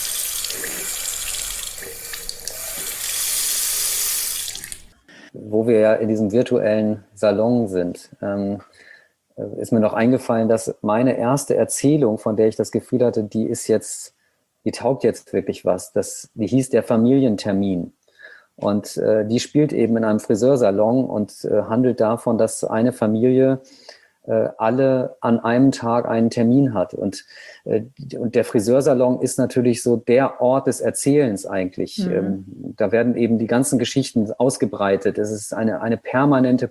Wo wir ja in diesem virtuellen Salon sind, ähm, ist mir noch eingefallen, dass meine erste Erzählung, von der ich das Gefühl hatte, die ist jetzt die taugt jetzt wirklich was. Das, die hieß Der Familientermin. Und äh, die spielt eben in einem Friseursalon und äh, handelt davon, dass eine Familie äh, alle an einem Tag einen Termin hat. Und, äh, und der Friseursalon ist natürlich so der Ort des Erzählens eigentlich. Mhm. Ähm, da werden eben die ganzen Geschichten ausgebreitet. Es ist eine, eine permanente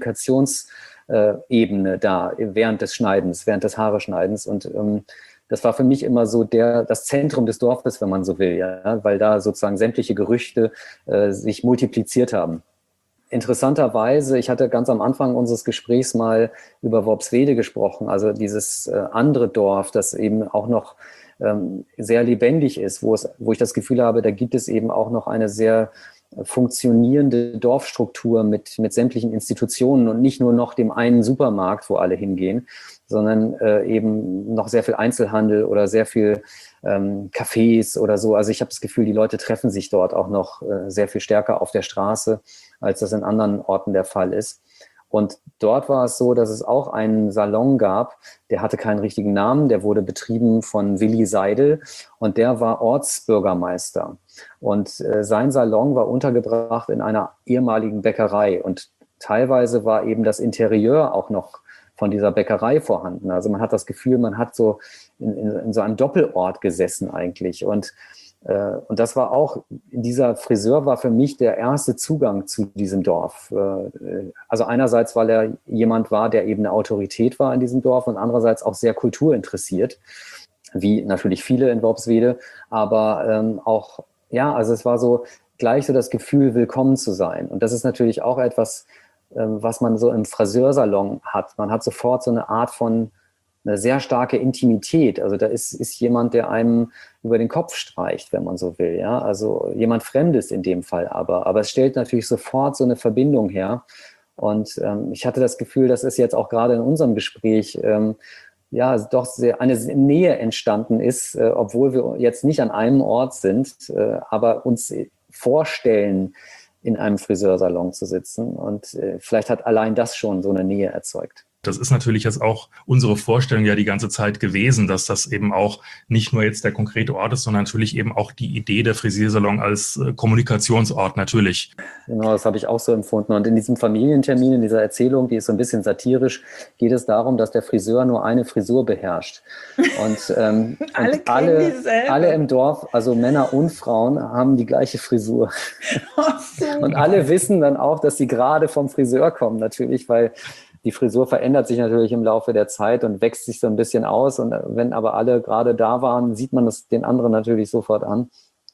Kommunikationsebene da während des Schneidens, während des Haareschneidens. Und ähm, das war für mich immer so der, das Zentrum des Dorfes, wenn man so will, ja, weil da sozusagen sämtliche Gerüchte äh, sich multipliziert haben. Interessanterweise, ich hatte ganz am Anfang unseres Gesprächs mal über Worpswede gesprochen, also dieses äh, andere Dorf, das eben auch noch ähm, sehr lebendig ist, wo es, wo ich das Gefühl habe, da gibt es eben auch noch eine sehr funktionierende Dorfstruktur mit, mit sämtlichen Institutionen und nicht nur noch dem einen Supermarkt, wo alle hingehen, sondern äh, eben noch sehr viel Einzelhandel oder sehr viel ähm, Cafés oder so. Also ich habe das Gefühl, die Leute treffen sich dort auch noch äh, sehr viel stärker auf der Straße, als das in anderen Orten der Fall ist. Und dort war es so, dass es auch einen Salon gab, der hatte keinen richtigen Namen, der wurde betrieben von Willi Seidel und der war Ortsbürgermeister. Und äh, sein Salon war untergebracht in einer ehemaligen Bäckerei und teilweise war eben das Interieur auch noch von dieser Bäckerei vorhanden. Also man hat das Gefühl, man hat so in, in, in so einem Doppelort gesessen eigentlich. Und Und das war auch, dieser Friseur war für mich der erste Zugang zu diesem Dorf. Also einerseits, weil er jemand war, der eben eine Autorität war in diesem Dorf und andererseits auch sehr kulturinteressiert, wie natürlich viele in Worpswede, aber ähm, auch, ja, also es war so gleich so das Gefühl, willkommen zu sein. Und das ist natürlich auch etwas, ähm, was man so im Friseursalon hat. Man hat sofort so eine Art von eine sehr starke Intimität. Also da ist, ist jemand, der einem über den Kopf streicht, wenn man so will. Ja? Also jemand Fremdes in dem Fall aber. Aber es stellt natürlich sofort so eine Verbindung her. Und ähm, ich hatte das Gefühl, dass es jetzt auch gerade in unserem Gespräch ähm, ja doch sehr eine Nähe entstanden ist, äh, obwohl wir jetzt nicht an einem Ort sind, äh, aber uns vorstellen, in einem Friseursalon zu sitzen. Und äh, vielleicht hat allein das schon so eine Nähe erzeugt. Das ist natürlich jetzt auch unsere Vorstellung ja die ganze Zeit gewesen, dass das eben auch nicht nur jetzt der konkrete Ort ist, sondern natürlich eben auch die Idee der Frisiersalon als äh, Kommunikationsort natürlich. Genau, das habe ich auch so empfunden. Und in diesem Familientermin, in dieser Erzählung, die ist so ein bisschen satirisch, geht es darum, dass der Friseur nur eine Frisur beherrscht. Und, ähm, alle, und alle, alle im Dorf, also Männer und Frauen, haben die gleiche Frisur. Und alle wissen dann auch, dass sie gerade vom Friseur kommen, natürlich, weil die Frisur verändert sich natürlich im Laufe der Zeit und wächst sich so ein bisschen aus. Und wenn aber alle gerade da waren, sieht man das den anderen natürlich sofort an.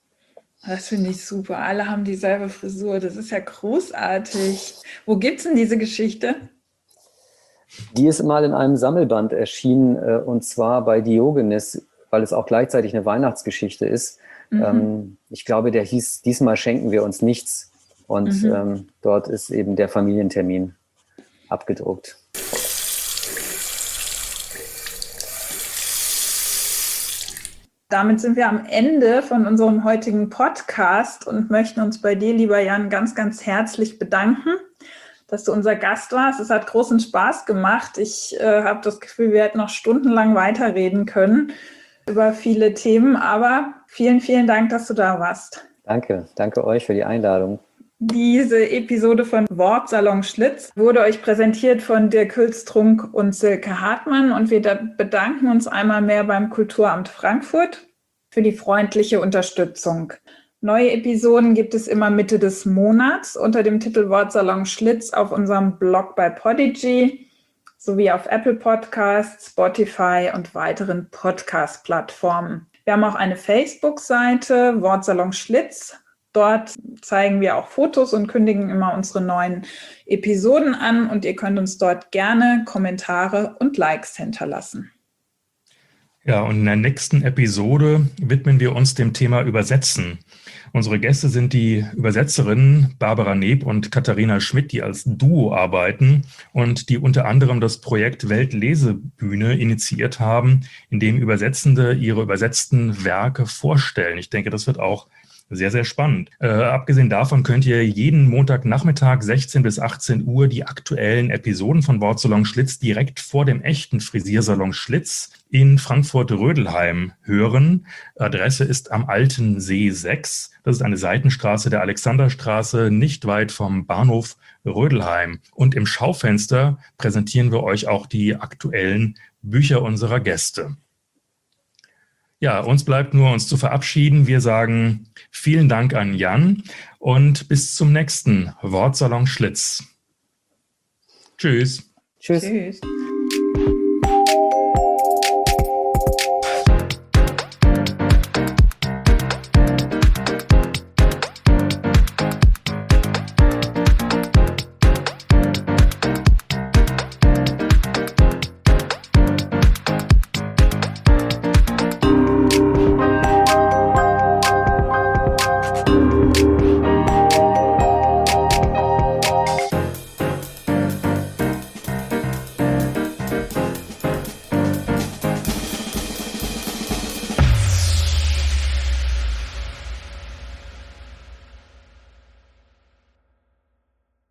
Das finde ich super. Alle haben dieselbe Frisur. Das ist ja großartig. Wo gibt es denn diese Geschichte? Die ist mal in einem Sammelband erschienen, und zwar bei Diogenes, weil es auch gleichzeitig eine Weihnachtsgeschichte ist. Mhm. Ich glaube, der hieß "Diesmal schenken wir uns nichts". Und mhm. ähm, dort ist eben der Familientermin abgedruckt. Damit sind wir am Ende von unserem heutigen Podcast und möchten uns bei dir, lieber Jan, ganz, ganz herzlich bedanken, dass du unser Gast warst. Es hat großen Spaß gemacht. Ich äh, habe das Gefühl, wir hätten noch stundenlang weiterreden können über viele Themen, aber vielen, vielen Dank, dass du da warst. Danke, danke euch für die Einladung. Diese Episode von Wortsalon Schlitz wurde euch präsentiert von Dirk Hülstrunk und Silke Hartmann und wir bedanken uns einmal mehr beim Kulturamt Frankfurt für die freundliche Unterstützung. Neue Episoden gibt es immer Mitte des Monats unter dem Titel Wortsalon Schlitz auf unserem Blog bei Podigy sowie auf Apple Podcasts, Spotify und weiteren Podcast-Plattformen. Wir haben auch eine Facebook-Seite, Wortsalon Schlitz. Dort zeigen wir auch Fotos und kündigen immer unsere neuen Episoden an und ihr könnt uns dort gerne Kommentare und Likes hinterlassen. Ja, und in der nächsten Episode widmen wir uns dem Thema Übersetzen. Unsere Gäste sind die Übersetzerinnen Barbara Neb und Katharina Schmidt, die als Duo arbeiten und die unter anderem das Projekt Weltlesebühne initiiert haben, in dem Übersetzende ihre übersetzten Werke vorstellen. Ich denke, das wird auch Sehr, sehr spannend. Äh, abgesehen davon könnt ihr jeden Montagnachmittag sechzehn bis achtzehn Uhr die aktuellen Episoden von Wortsalon Schlitz direkt vor dem echten Frisiersalon Schlitz in Frankfurt-Rödelheim hören. Adresse ist am Alten See sechs. Das ist eine Seitenstraße der Alexanderstraße, nicht weit vom Bahnhof Rödelheim. Und im Schaufenster präsentieren wir euch auch die aktuellen Bücher unserer Gäste. Ja, uns bleibt nur, uns zu verabschieden. Wir sagen vielen Dank an Jan und bis zum nächsten Wortsalon Schlitz. Tschüss. Tschüss. Tschüss.